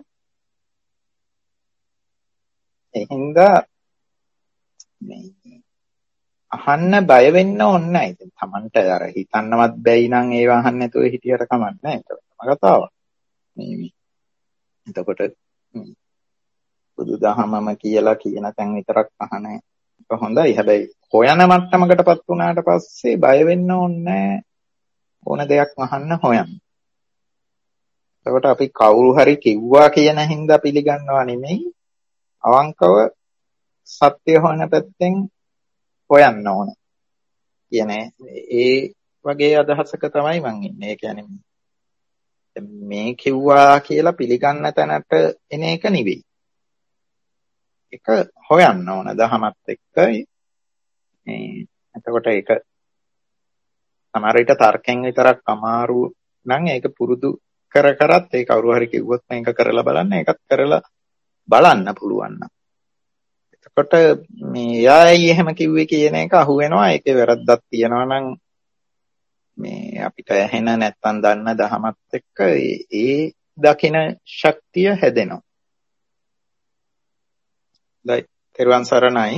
ඒ හින්දා මේ අහන්න බය වෙන්න ඕනේ නැහැ. ඉතින් Tamanට අර හිතන්නවත් බැයි නම් ඒව අහන්න නැතුව හිටියට කමක් නැහැ. ඒක තමයි කතාව. මේ එතකොට බුදුදහමම කියලා කියන තැන් විතරක් අහන එක හොඳයි. හැබැයි හොයන මට්ටමකටපත් වුණාට පස්සේ බය වෙන්න ඕනේ ඕන දෙයක් අහන්න හොයන්න. එතකොට අපි කවුරු හරි කිව්වා කියන හින්දා පිළිගන්නවා නෙමෙයි. අවංකව සත්‍ය හොයන පැත්තෙන් හොයන්න ඕන. කියන්නේ ඒ වගේ අදහසක තමයි මම ඉන්නේ. ඒ කියන්නේ මේ කිව්වා කියලා පිළිගන්න තැනට එන එක නෙවෙයි. ඒක හොයන්න ඕන දහමත් එක්ක. මේ එතකොට ඒක සමහර විට තර්කයෙන් විතරක් අමාරු නම් ඒක පුරුදු කර කරත් ඒ කවුරු හරි කිව්වොත් මේක කරලා බලන්න ඒකත් කරලා බලන්න පුළුවන් නම්. එතකොට මේ යායි එහෙම කිව්වේ කියන එක අහු වෙනවා. ඒකේ වැරද්දක් තියෙනවා නම් මේ අපිට ඇහෙන නැත්තම් දන්න දහමත් එක්ක ඒ දකින ශක්තිය හැදෙනවා. දැන් තෙරුවන් සරණයි.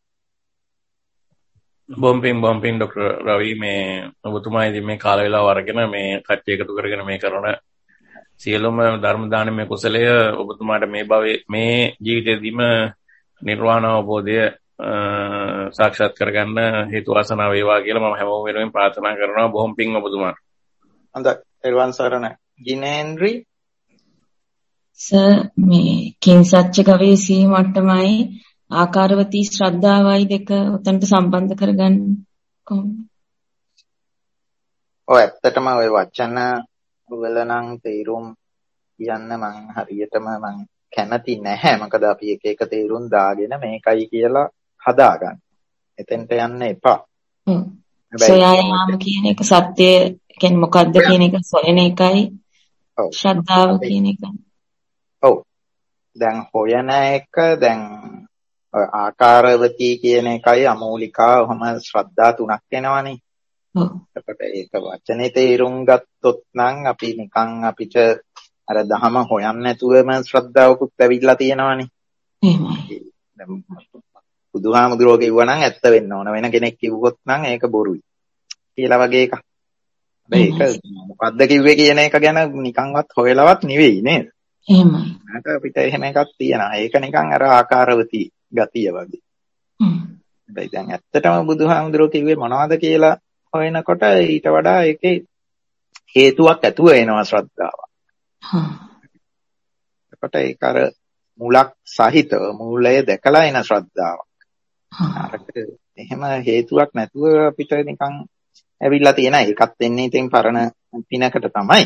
බොම්පින් බොම්පින් ડોક્ટર රවි මේ ඔබතුමා ඉතින් මේ කාල වේලාව අරගෙන මේ කට්ටිය එකතු කරගෙන මේ කරන සියලුම ධර්ම දානමය කුසලය ඔබතුමාට මේ භවයේ මේ ජීවිතේදීම නිර්වාණ අවබෝධය සාක්ෂාත් කරගන්න හේතු වාසනා වේවා කියලා මම හැමෝම වෙනුවෙන් ප්‍රාර්ථනා කරනවා. බොහොම පිං ඔබතුමාට. හොඳයි. තෙරුවන් සරණයි. ජිනේන්ද්‍රි සර් මේ කිං සත්‍ය ගවේෂී මට්ටමයි ආකාරවතී ශ්‍රද්ධාවයි දෙක උතන්ට සම්බන්ධ කරගන්න කොහොමද? ඔය ඇත්තටම ඔය වචන වල නම් තේරුම් කියන්න මං හරියටම මං කැමති නැහැ. මොකද අපි එක එක තේරුම් දාගෙන මේකයි කියලා හදාගන්න. එතෙන්ට යන්න එපා. සොයා යාම කියන එක සත්‍ය කියන්නේ මොකද්ද කියන එක සොයන එකයි ශ්‍රද්ධාව කියන එක. ඔව්. දැන් හොයන එක දැන් ආකාරවතී කියන එකයි අමූලිකා ඔහම ශ්‍රද්ධා තුනක් වෙනවනේ. ඔව්. එතකොට ඒක වචනේ තේරුම් ගත්තොත් නම් අපි නිකන් අපිට අර දහම හොයන්න නැතුවම ශ්‍රද්ධාවකුත් ඇවිල්ලා තියෙනවනේ. එහෙමයි. දැන් බුදුහාමුදුරුවෝ කිව්වා නම් ඇත්ත වෙන්න ඕන. වෙන කෙනෙක් කිව්වොත් නම් ඒක බොරුයි. කියලා වගේ එකක්. හැබැයි ඒක මොකද්ද කිව්වේ කියන එක ගැන නිකන්වත් හොයලවත් නෙවෙයි නේද? එහෙමයි. නැක අපිට එහෙම එකක් තියෙනවා. ඒක නිකන් අර ආකාරවතී ගතිය වගේ. හ්ම්. හැබැයි දැන් ඇත්තටම බුදුහාමුදුරුවෝ කිව්වේ මොනවද කියලා හොයනකොට ඊට වඩා ඒකේ හේතුවක් ඇතුව එනවා ශ්‍රද්ධාව. හ්ම්. එතකොට ඒක අර මුලක් සහිතව මූලය දැකලා එන ශ්‍රද්ධාවක්. අරකට එහෙම හේතුවක් නැතුව අපිට නිකන් ඇවිල්ලා තියෙන එකත් එන්නේ ඉතින් පරණ පිනකට තමයි.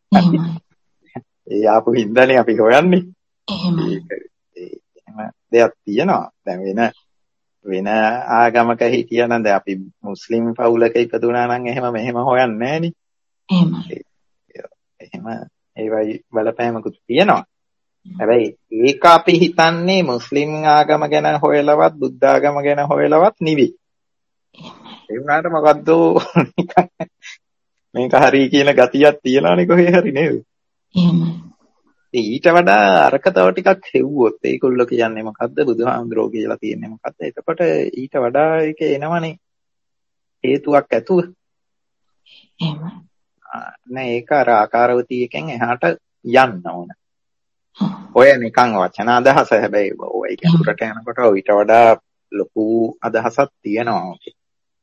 ඒ ආපු හින්දානේ අපි හොයන්නේ. ඒක එහෙම දෙයක් තියෙනවා. දැන් වෙන වෙන ආගමක හිටියනම් දැන් අපි මුස්ලිම් පවුලක ඉපදුනා නම් එහෙම මෙහෙම හොයන්නේ නැහනේ. එහෙමයි. එහෙම ඒවයි බලපෑමකුත් තියෙනවා. හැබැයි ඒක අපි හිතන්නේ මුස්ලිම් ආගම ගැන හොයලවත් බුද්ධ ආගම ගැන හොයලවත් නෙවෙයි. ඒ වුණාට මොකද්ද මේක හරි කියන ගතියක් තියනවනේ කොහේ හරි නේද? එහෙමයි. ඊට වඩා අරක තව ටිකක් හෙව්වොත් ඒගොල්ලෝ කියන්නේ මොකද්ද බුදුහාමුදුරෝ කියලා තියෙන්නේ මොකද්ද? එතකොට ඊට වඩා ඒක එනවනේ හේතුවක් ඇතුව. එහෙමයි. නෑ ඒක අර ආකාරවතී එකෙන් එහාට යන්න ඕන. ඔය නිකන් වචන අදහස හැබැයි ඔය ගැඹුරට යනකොට ඊට වඩා ලොකු අදහසක් තියෙනවා ඔකේ.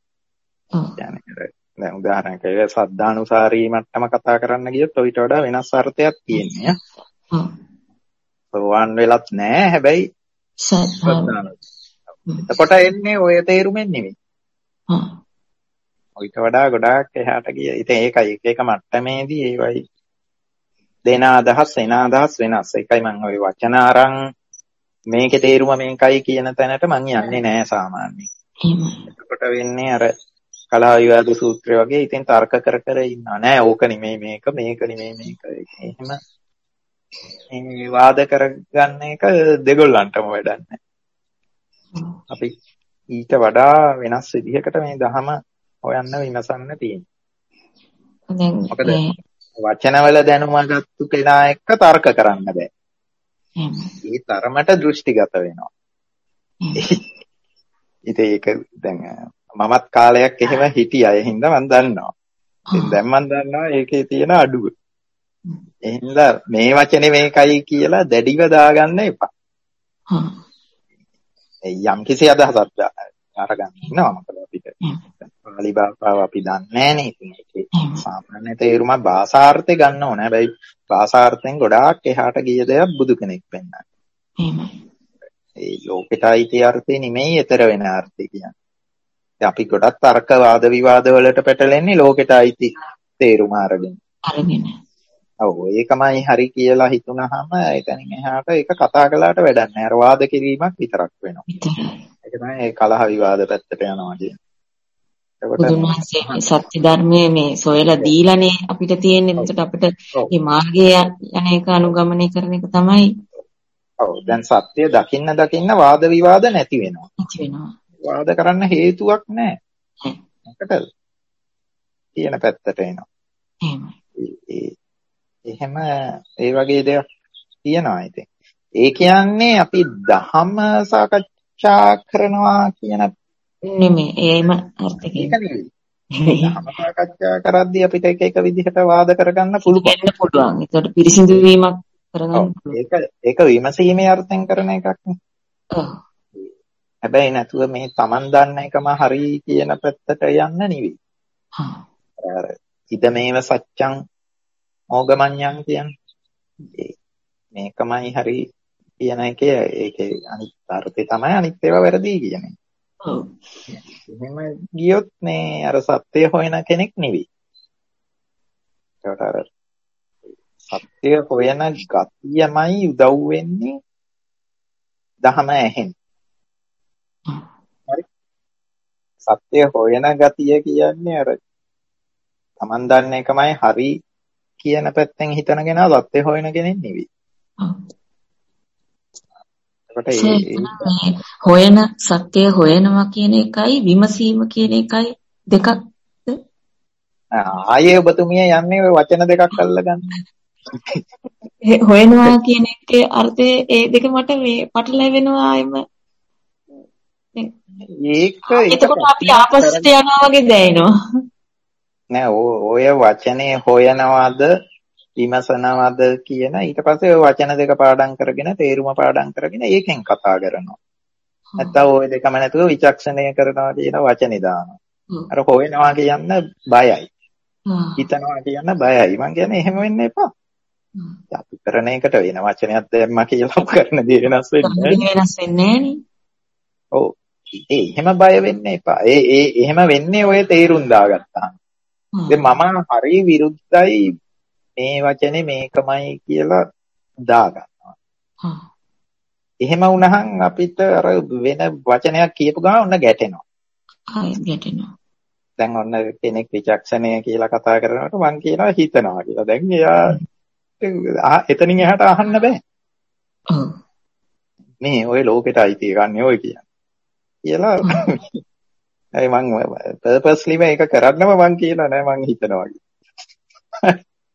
දැන් උදාහරණයක් විදිහට සද්ධානුසාරී මට්ටම කතා කරන්න ගියොත් ඊට වඩා වෙනස් අර්ථයක් තියෙනවා. හ්ම්. සෝවාන් වෙලත් නෑ හැබැයි සද්ධානුසාරී. එතකොට එන්නේ ඔය තේරුමෙන් නෙමෙයි. හ්ම්. ඊට වඩා ගොඩාක් එහාට ගිය. ඉතින් ඒකයි එක එක මට්ටමේදී ඒවයි දෙන අදහස් එන අදහස් වෙනස්. ඒකයි මම ওই වචන අරන් මේකේ තේරුම මේකයි කියන තැනට මම යන්නේ නෑ සාමාන්‍යයෙන්. එතකොට වෙන්නේ අර කලා විවාද සූත්‍රය වගේ ඉතින් තර්ක කර කර ඉන්නවා නෑ ඕක නෙමෙයි මේක මේක නෙමෙයි මේක. එහෙම මේ වාද කරගන්න එක දෙගොල්ලන්ටම වැඩක් නෑ. අපි ඊට වඩා වෙනස් විදිහකට මේ ධහම හොයන්න විමසන්න තියෙනවා. මොකද වචනවල දැනුම ගත්තු කෙනා එක්ක තර්ක කරන්න බෑ. ඒ තරමට දෘෂ්ටිගත වෙනවා. ඉතින් ඒක දැන් මමත් කාලයක් එහෙම හිටියා. ඒ හින්දා මම දන්නවා. ඉතින් දැන් මම දන්නවා ඒකේ තියෙන අඩුව. ඒ හින්දා මේ වචනේ මේකයි කියලා දැඩිව දාගන්න එපා. යම් කිසි අදහසක් අරගන්න ඉන්නවා මොකද අපිට පාලි භාෂාව අපි දන්නේ නැහනේ. ඉතින් ඒකේ සාමාන්‍ය තේරුම භාෂාර්ථය ගන්න ඕන. හැබැයි භාෂාර්ථයෙන් ගොඩාක් එහාට ගිය දෙයක් බුදු කෙනෙක් පෙන්නන්නේ. එහෙමයි. ඒ ලෝකෙට අයිති අර්ථය නෙමෙයි ඊතර වෙන අර්ථය කියන්නේ. දැන් අපි ගොඩක් තර්ක වාද විවාද වලට පැටලෙන්නේ ලෝකෙට අයිති තේරුම අරගෙන. අරගෙන. ඔව් ඒකමයි හරි කියලා හිතුනහම එතනින් එහාට ඒක කතා කළාට වැඩක් නැහැ. අර වාද කිරීමක් විතරක් වෙනවා. ඒක තමයි ඒ කලහ විවාද පැත්තට යනවා කියන්නේ. බුදුන් වහන්සේ මේ සත්‍ය ධර්මයේ මේ සොයලා දීලානේ අපිට තියෙන්නේ. එතකොට අපිට මේ මාර්ගය යන එක අනුගමනය කරන එක තමයි. ඔව් දැන් සත්‍ය දකින්න දකින්න වාද විවාද නැති වෙනවා. නැති වෙනවා. වාද කරන්න හේතුවක් නැහැ. මොකටද? කියන පැත්තට එනවා. එහෙමයි. එහෙම ඒ වගේ දේවල් තියෙනවා ඉතින්. ඒ කියන්නේ අපි ධම්ම සාකච්ඡා කරනවා කියන නෙමෙයි. ඒම අර්ථකේ. ධම්ම සාකච්ඡා කරද්දී අපිට එක එක විදිහට වාද කරගන්න පුළුවන්. වෙන්න පුළුවන්. ඒකට පිරිසිදු වීමක් කරගන්න පුළුවන්. ඒක ඒක විමසීමේ අර්ථයෙන් කරන එකක් නේ. ඔව්. හැබැයි නැතුව මේ Taman දන්න එකම හරි කියන පැත්තට යන්න නෙවෙයි. හා. අර ඉදමේව සත්‍යං ඕගමඤ්ඤං කියන්නේ මේකමයි හරි කියන එකේ ඒකේ අනිත් අර්ථය තමයි අනිත් ඒවා වැරදි කියන්නේ. ඔව්. එහෙම ගියොත් මේ අර සත්‍ය හොයන කෙනෙක් නෙවෙයි. ඒකට අර සත්‍ය හොයන ගතියමයි උදව් වෙන්නේ දහම ඇහෙන. හරි. සත්‍ය හොයන ගතිය කියන්නේ අර Taman දන්න එකමයි හරි කියන පැත්තෙන් හිතන කෙනා සත්‍ය හොයන කෙනෙක් නෙවෙයි. ඒකට ඒ හොයන සත්‍ය හොයනවා කියන එකයි විමසීම කියන එකයි දෙකක්ද? ආයේ ඔබතුමිය යන්නේ ඔය වචන දෙකක් අල්ලගන්න. හොයනවා කියන එකේ අර්ථය ඒ දෙක මට මේ පටලැවෙනවා එම ඒක එතකොට අපි ආපස්සට යනවා වගේ දැනෙනවා. නෑ ඔය වචනේ හොයනවාද විමසනවාද කියන ඊට පස්සේ ඔය වචන දෙක පාඩම් කරගෙන තේරුම පාඩම් කරගෙන ඒකෙන් කතා කරනවා. නැත්තම් ඔය දෙකම නැතුව විචක්ෂණය කරනවා කියන වචනේ දානවා. අර හොයනවා කියන්න බයයි. හිතනවා කියන්න බයයි. මං කියන්නේ එහෙම වෙන්න එපා. අපි කරන එකට වෙන වචනයක් දැම්මා කියලා කරන දේ වෙනස් වෙන්නේ නැහැ. වෙනස් වෙන්නේ නැහැ නේ. ඔව්. ඒ එහෙම බය වෙන්න එපා. ඒ ඒ එහෙම වෙන්නේ ඔය තේරුම් දාගත්තාම. දැන් මම හරි විරුද්ධයි මේ වචනේ මේකමයි කියලා දාගන්නවා. එහෙම වුණහම අපිට අර වෙන වචනයක් කියපු ගමන් ඔන්න ගැටෙනවා. ආයි ගැටෙනවා. දැන් ඔන්න කෙනෙක් විචක්ෂණය කියලා කතා කරනකොට මං කියනවා හිතනවා කියලා. දැන් එයා එතනින් එහාට අහන්න බෑ. ඔව්. මේ ඔය ලෝකෙට අයිති ගන්න ඔය කියන්නේ. කියලා ඒ මං පර්පස්ලි මේක කරන්නම මං කියලා නෑ මං හිතනවා කියලා.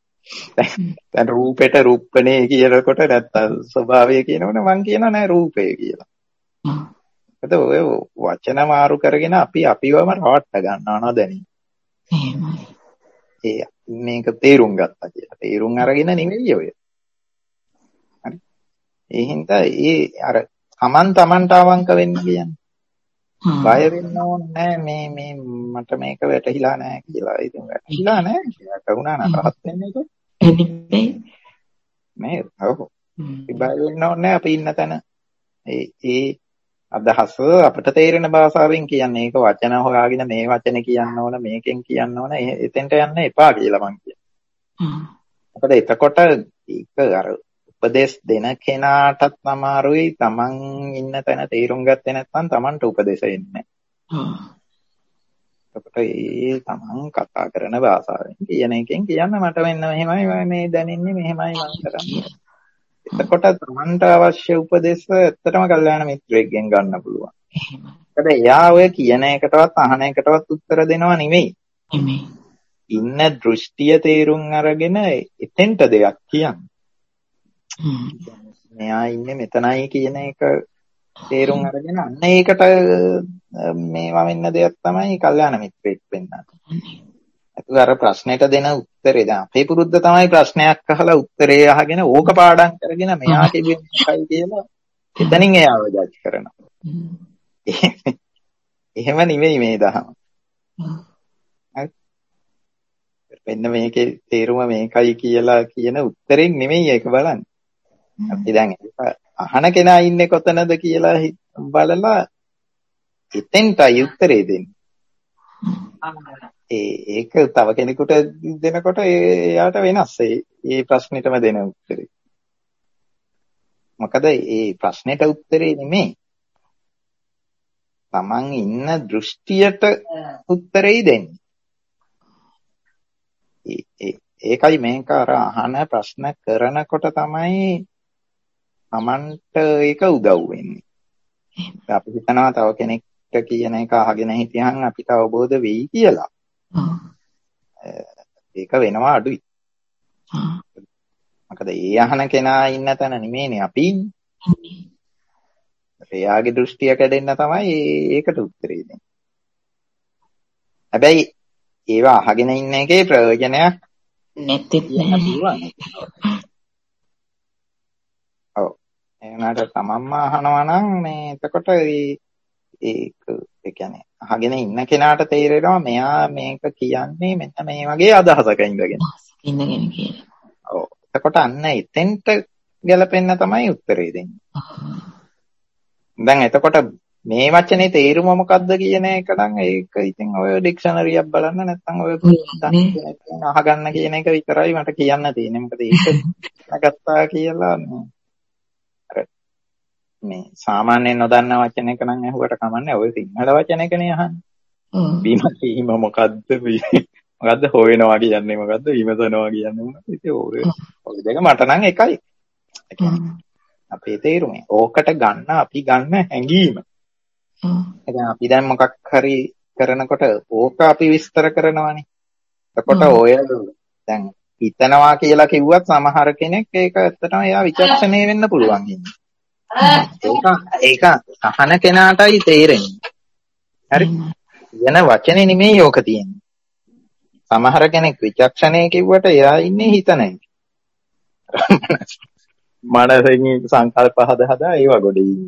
දැන් රූපෙට රූපණේ කියනකොට නැත්තම් ස්වභාවය කියනවනේ මං කියනවා නෑ රූපේ කියලා. ඒකද ඔය වචන මාරු කරගෙන අපි අපිවම රවට්ට ගන්නවා නෝදැනි. එහෙමයි. ඒ මේක තේරුම් ගත්තා කියලා. තේරුම් අරගෙන නෙවෙයි ඔය. හරි. ඒ හින්දා ඒ අර Taman Tamanට අවංක වෙන්න කියන්නේ. බය වෙන්න ඕනේ මේ මේ මට මේක වැටහිලා නැහැ කියලා. ඉතින් වැටහිලා නැහැ කියලා කවුනා නම් රහත් වෙන්නේ ඒක. එනිපේ මේ ඔව්. බය වෙන්න ඕනේ අපි ඉන්න තැන. ඒ ඒ අදහස අපිට තේරෙන භාෂාවෙන් කියන්නේ ඒක වචන හොයාගෙන මේ වචනේ කියන්න ඕන මේකෙන් කියන්න ඕන එතෙන්ට යන්න එපා කියලා මං කියනවා. මොකද එතකොට ඒක අර උපදේශ දෙන කෙනාටත් අමාරුයි තමන් ඉන්න තැන තේරුම් ගත්තේ නැත්නම් තමන්ට උපදේශ එන්නේ නැහැ. එතකොට ඒ තමන් කතා කරන භාෂාවෙන් කියන එකෙන් කියන්න මට වෙන්න මෙහෙමයි මේ දැනෙන්නේ මෙහෙමයි මම කරන්නේ. එතකොට තමන්ට අවශ්‍ය උපදේශ ඇත්තටම කල්යාණ මිත්‍රයෙක්ගෙන් ගන්න පුළුවන්. මොකද එයා ඔය කියන එකටවත් අහන එකටවත් උත්තර දෙනව නෙමෙයි. නෙමෙයි. ඉන්න දෘෂ්ටිය තේරුම් අරගෙන එතෙන්ට දෙයක් කියන්නේ. මෙයා ඉන්නේ මෙතනයි කියන එක තේරුම් අරගෙන අන්න ඒකට මේවා වෙන්න දෙයක් තමයි කල්යාණ මිත්‍රයෙක් වෙන්න. ඒක අර ප්‍රශ්නෙට දෙන උත්තරේ දැන් අපේ පුරුද්ද තමයි ප්‍රශ්නයක් අහලා උත්තරේ අහගෙන ඕක පාඩම් කරගෙන මෙයා කියන්නේ මොකයි කියලා එතනින් එයාව ජජ් කරනවා. එහෙම නෙමෙයි මේ දහම. හරි. වෙන්න මේකේ තේරුම මේකයි කියලා කියන උත්තරෙන් නෙමෙයි ඒක බලන්නේ. අපි දැන් අහන කෙනා ඉන්නේ කොතනද කියලා බලලා එතෙන්ටයි උත්තරේ දෙන්නේ. ඒ ඒක තව කෙනෙකුට දෙනකොට එයාට වෙනස්. ඒ ප්‍රශ්නෙටම දෙන උත්තරේ. මොකද ඒ ප්‍රශ්නෙට උත්තරේ නෙමෙයි. Taman ඉන්න දෘෂ්ටියට උත්තරේ දෙන්නේ. ඒකයි මේක අර අහන ප්‍රශ්න කරනකොට තමයි Tamanට ඒක උදව් වෙන්නේ. අපි හිතනවා තව කෙනෙක්ට කියන එක අහගෙන හිටියහන් අපිට අවබෝධ වෙයි කියලා. ඒක වෙනවා අඩුයි. මොකද ඒ අහන කෙනා ඉන්න තැන නෙමෙයිනේ අපි ඉන්නේ. එයාගේ දෘෂ්ටිය කැඩෙන්න තමයි ඒකට උත්තරේ දෙන්නේ. හැබැයි ඒවා අහගෙන ඉන්න එකේ ප්‍රයෝජනයක් නැත්තේ නෑ. ඔව්. එනකට තමන්ම අහනවා නම් මේ එතකොට ඒක ඒ කියන්නේ අහගෙන ඉන්න කෙනාට තේරෙනවා මෙයා මේක කියන්නේ මෙන්න මේ වගේ අදහසක ඉඳගෙන. ඉඳගෙන කියලා. ඔව්. එතකොට අන්න එතෙන්ට ගැලපෙන්න තමයි උත්තරේ දෙන්නේ. දැන් එතකොට මේ වචනේ තේරුම මොකද්ද කියන එක නම් ඒක ඉතින් ඔය ඩික්ෂනරියක් බලන්න නැත්නම් ඔය අහගන්න කියන එක විතරයි මට කියන්න තියෙන්නේ. මොකද ඒක ගත්තා කියලා අර මේ සාමාන්‍යයෙන් නොදන්න වචනයක නම් ඇහුවට කමන්නේ. ඔය සිංහල වචනයකනේ අහන්නේ. බීම සීම මොකද්ද? මොකද්ද හොයනවා කියන්නේ මොකද්ද? විමසනවා කියන්නේ මොකද්ද? ඉතින් ඔය ඔය දෙක මට නම් එකයි. අපේ තේරුම. ඕකට ගන්න අපි ගන්න හැඟීම. දැන් අපි දැන් මොකක් හරි කරනකොට ඕක අපි විස්තර කරනවානේ. එතකොට ඔය දැන් හිතනවා කියලා කිව්වත් සමහර කෙනෙක් ඒක ඇත්තටම එයා විචක්ෂණය වෙන්න පුළුවන් ඉන්නේ. ඒක ඒක අහන කෙනාටයි තේරෙන්නේ. හරි. වෙන වචනේ නෙමෙයි ඕක තියෙන්නේ. සමහර කෙනෙක් විචක්ෂණය කිව්වට එයා ඉන්නේ හිතන එක. මනසෙන් සංකල්ප හද හදා ඒව ගොඩේ ඉන්නේ.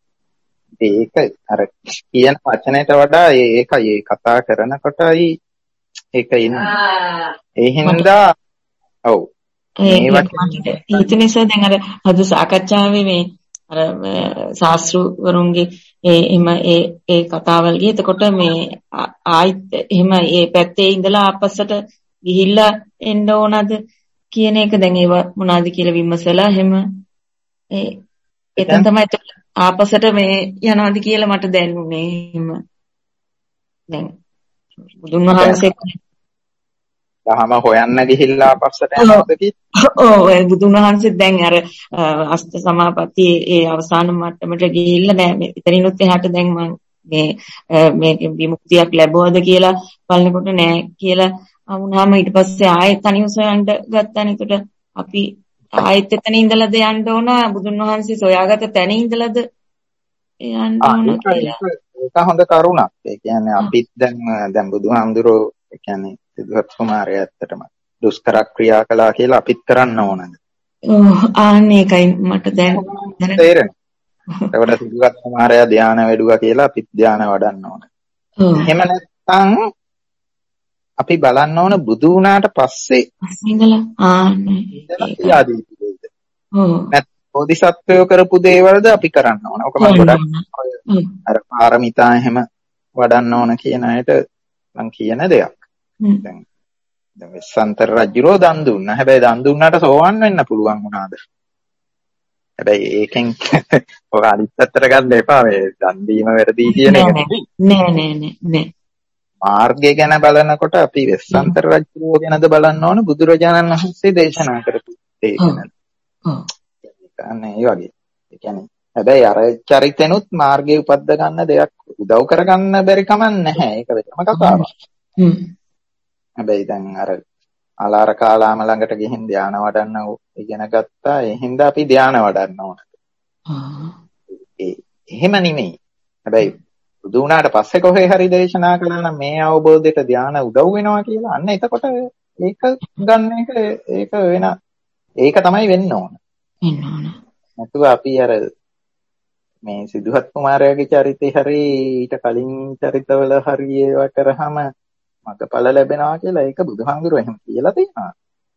ඒක අර කියන වචනයට වඩා ඒකයි ඒ කතා කරනකොටයි ඒක ඉන්නේ. ඒ හින්දා ඔව් මේ වචනේ හිත නිසා දැන් අර අද සාකච්ඡාවේ මේ අර ශාස්ත්‍රවරුන්ගේ ඒ එම ඒ ඒ කතාවල් ගියේ. එතකොට මේ ආයිත් එහෙම ඒ පැත්තේ ඉඳලා ආපස්සට ගිහිල්ලා එන්න ඕනද කියන එක දැන් ඒව මොනවද කියලා විමසලා එහෙම ඒ එතන තමයි ආපස්සට මේ යනවාද කියලා මට දැනුනේ. එහෙම දැන් බුදුන් වහන්සේ දහම හොයන්න ගිහිල්ලා ආපස්සට යනවාද කියලා. ඔව් ඒ බුදුන් වහන්සේ දැන් අර අෂ්ට සමාපatti ඒ අවසාන මට්ටමට ගිහිල්ලා දැන් එතනිනුත් එහාට දැන් මම මේ මේ විමුක්තියක් ලැබුවද කියලා බලනකොට නෑ කියලා වුණාම ඊට පස්සේ ආයෙත් තනියම සොයන්න ගත්තානේ. ඒකට අපි ආයෙත් එතන ඉඳලාද යන්න ඕන බුදුන් වහන්සේ සොයාගත තැන ඉඳලාද යන්න ඕන කියලා. ඒක හොඳ කරුණක්. ඒ කියන්නේ අපිත් දැන් දැන් බුදුහාමුදුරෝ ඒ කියන්නේ සිද්ධාර්ථ කුමාරයා ඇත්තටම දුෂ්කර ක්‍රියා කළා කියලා අපිත් කරන්න ඕනද? ඔව් ආන්නේ ඒකයි මට දැන් තේරෙනවා. ඒකට සිද්ධාර්ථ කුමාරයා ධානය වැඩුවා කියලා අපිත් ධානය වඩන්න ඕන. එහෙම නැත්නම් අපි බලන්න ඕන බුදු වුණාට පස්සේ ඉඳලා ආන්නේ ඉඳලා ඔව් බෝධිසත්වයෝ කරපු දේවල්ද අපි කරන්න ඕන. ඔක මම ගොඩක් අර පාරමිතා එහෙම වඩන්න ඕන කියන අයට මම කියන දෙයක්. දැන් දැන් වෙස්සන්තර රජුරෝ දන් දුන්නා. හැබැයි දන් දුන්නාට සෝවන් වෙන්න පුළුවන් වුණාද? හැබැයි ඒකෙන් ඔක අනිත් පැත්තට ගන්න එපා. මේ දන් දීම වැරදි කියන එක නෙමෙයි. නෑ නෑ නෑ නෑ. මාර්ගය ගැන බලනකොට අපි වෙස්සන්තර රජුරෝ ගැනද බලන්න ඕන බුදුරජාණන් වහන්සේ දේශනා කරපු දේ ගැන. ඔව්. ඒ වගේ. ඒ කියන්නේ හැබැයි අර චරිතෙනුත් මාර්ගයේ උපද්ද ගන්න දෙයක් උදව් කරගන්න බැරි කමක් නැහැ. ඒක වෙනම කතාවක්. හ්ම්. හැබැයි දැන් අර ආලාර කාලාම ළඟට ගිහින් ධානය වඩන්න ඉගෙන ගත්තා. ඒ හින්දා අපි ධානය වඩන්න ඕන. ඒ එහෙම නෙමෙයි. හැබැයි බුදු වුණාට පස්සේ කොහේ හරි දේශනා කළා නම් මේ අවබෝධයට ධානය උදව් වෙනවා කියලා. අන්න එතකොට ඒක ගන්න එක ඒක වෙන ඒක තමයි වෙන්න ඕන. වෙන්න ඕන. නැතුව අපි අර මේ සිද්ධාර්ථ කුමාරයාගේ චරිතේ හරි ඊට කලින් චරිතවල හරි ඒවා කරාම මගපල ලැබෙනවා කියලා ඒක බුදුහාමුදුරුවෝ එහෙම කියලා තියෙනවා.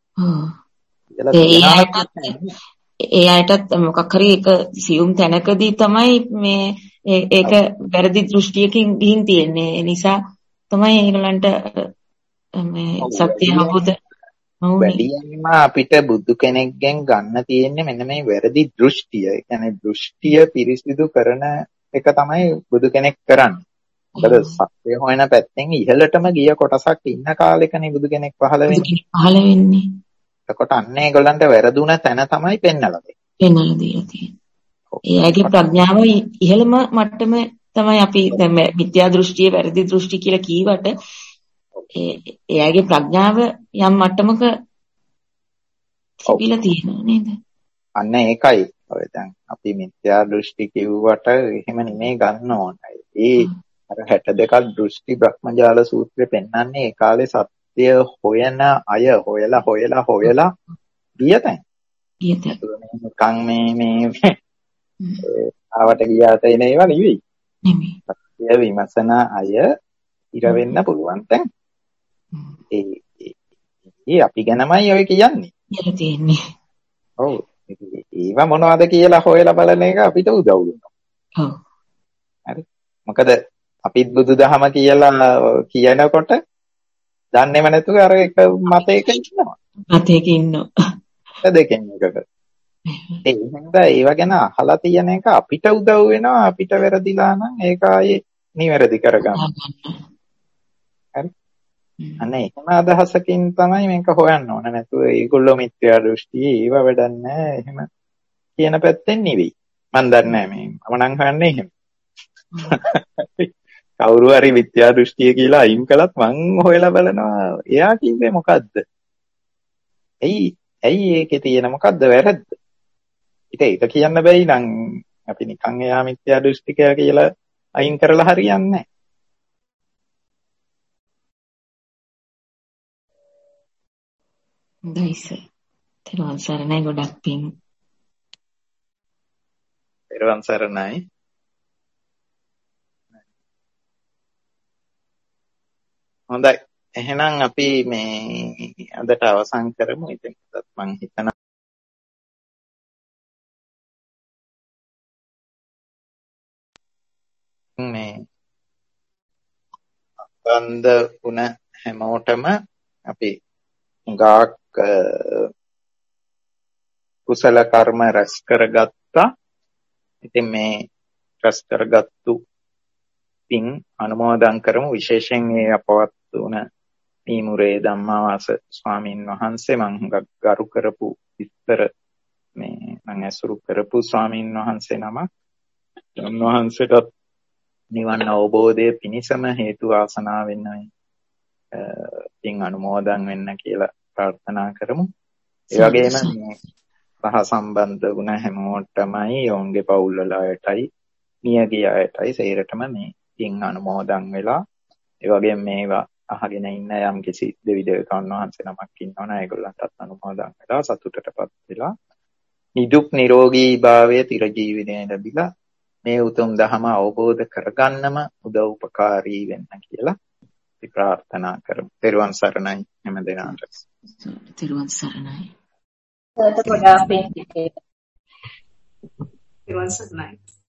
හ්ම්. ඒ අයටත් මොකක් හරි එක සියුම් තැනකදී තමයි මේ ඒක වැරදි දෘෂ්ටියකින් ගිහින් තියෙන්නේ. ඒ නිසා තමයි ඒගොල්ලන්ට මේ සත්‍ය අවබෝධ වැඩියෙන්ම අපිට බුදු කෙනෙක්ගෙන් ගන්න තියෙන්නේ මෙන්න මේ වැරදි දෘෂ්ටිය. ඒ කියන්නේ දෘෂ්ටිය පිරිසිදු කරන එක තමයි බුදු කෙනෙක් කරන්නේ. මොකද සත්‍ය හොයන පැත්තෙන් ඉහළටම ගිය කොටසක් ඉන්න කාලෙකනේ බුදු කෙනෙක් පහළ වෙන්නේ. පහළ වෙන්නේ. එතකොට අන්න ඒගොල්ලන්ට වැරදුන තැන තමයි පෙන්නලා දෙන්නේ. පෙන්නලා දීලා තියෙන්නේ. එයාගේ ප්‍රඥාව ඉහළම මට්ටම තමයි අපි දැන් මිත්‍යා දෘෂ්ටිය වැරදි දෘෂ්ටි කියලා කීවට එයාගේ ප්‍රඥාව යම් මට්ටමක තිබිලා තියෙනවා නේද? අන්න ඒකයි. ඔය දැන් අපි මිත්‍යා දෘෂ්ටි කිව්වට එහෙම නෙමෙයි ගන්න ඕනයි. ඒ අර හැට දෙකක් දෘෂ්ටි බ්‍රහ්මජාල සූත්‍රය පෙන්වන්නේ ඒ කාලේ සත්‍ය හොයන අය හොයලා හොයලා හොයලා ගියතෙන්. ගියතෙන්. නිකන් මේ මේ ආවට ගියාට එන ඒවා නෙවෙයි. නෙමෙයි. සත්‍ය විමසන අය ඉර වෙන්න පුළුවන් තැන්. ඒ ඒ අපි ගැනමයි ඔය කියන්නේ. කියලා තියෙන්නේ. ඔව්. ඒවා මොනවද කියලා හොයලා බලන එක අපිට උදව් වෙනවා. ඔව්. හරි. මොකද අපිත් බුදුදහම කියලා කියනකොට දන්නේම නැතුව අර එක මතයක ඉන්නවා. මතයක ඉන්නවා. දෙකෙන් එකකට. ඒ හින්දා ඒව ගැන අහලා තියෙන එක අපිට උදව් වෙනවා. අපිට වැරදිලා නම් ඒක ආයේ නිවැරදි කරගන්න. හරි. අනේ එහෙම අදහසකින් තමයි මේක හොයන්න ඕන. නැතුව ඒගොල්ලෝ මිත්‍යා දෘෂ්ටි ඒව වැඩක් නැහැ. එහෙම කියන පැත්තෙන් නෙවෙයි. මම දන්නේ නැහැ මේ මම නම් හොයන්නේ එහෙම. කවුරු හරි මිත්‍යා දෘෂ්ටිය කියලා අයින් කළත් මං හොයලා බලනවා එයා කිව්වේ මොකද්ද? ඇයි ඇයි ඒකේ තියෙන මොකද්ද වැරද්ද? ඊට ඒක කියන්න බැයි නම් අපි නිකන් එයා මිත්‍යා දෘෂ්ටිකයා කියලා අයින් කරලා හරියන්නේ නැහැ. හොඳයි සර්. තෙරුවන් සරණයි ගොඩක් පිං. තෙරුවන් සරණයි. හොඳයි. එහෙනම් අපි මේ අදට අවසන් කරමු. ඉතින් මම හිතනවා මේ බන්ද වුණ හැමෝටම අපි ගාක් කුසල කර්ම රැස් කරගත්තා. ඉතින් මේ රැස් කරගත්තු පින් අනුමෝදන් කරමු. විශේෂයෙන් මේ අපවත් වුණ මීමුරේ ධම්මාවාස ස්වාමීන් වහන්සේ මම ගරු කරපු විස්තර මේ මම ඇසුරු කරපු ස්වාමීන් වහන්සේ නමක්. උන්වහන්සේට නිවන් අවබෝධයේ පිණසම හේතු වාසනා වෙන්නයි පින් අනුමෝදන් වෙන්න කියලා ප්‍රාර්ථනා කරමු. ඒ වගේම මේ සහ සම්බන්ධ වුණ හැමෝටමයි ඔවුන්ගේ පවුල් වල අයටයි මියගිය අයටයි සේරටම මේ පින් අනුමෝදන් වෙලා ඒ වගේම මේවා අහගෙන ඉන්න යම් කිසි දෙවි දේවතාවුන් වහන්සේ නමක් ඉන්නවනේ ඒගොල්ලන්ටත් අනුමෝදන් වෙලා සතුටටපත් වෙලා නිදුක් නිරෝගී භාවයේ තිර ජීවිතය ලැබිලා මේ උතුම් ධහම අවබෝධ කරගන්නම උදව් උපකාරී වෙන්න කියලා අපි ප්‍රාර්ථනා කරමු. තෙරුවන් සරණයි හැම දිනකට. තෙරුවන් සරණයි. සර්ට ගොඩාක් පිං. තෙරුවන් සරණයි.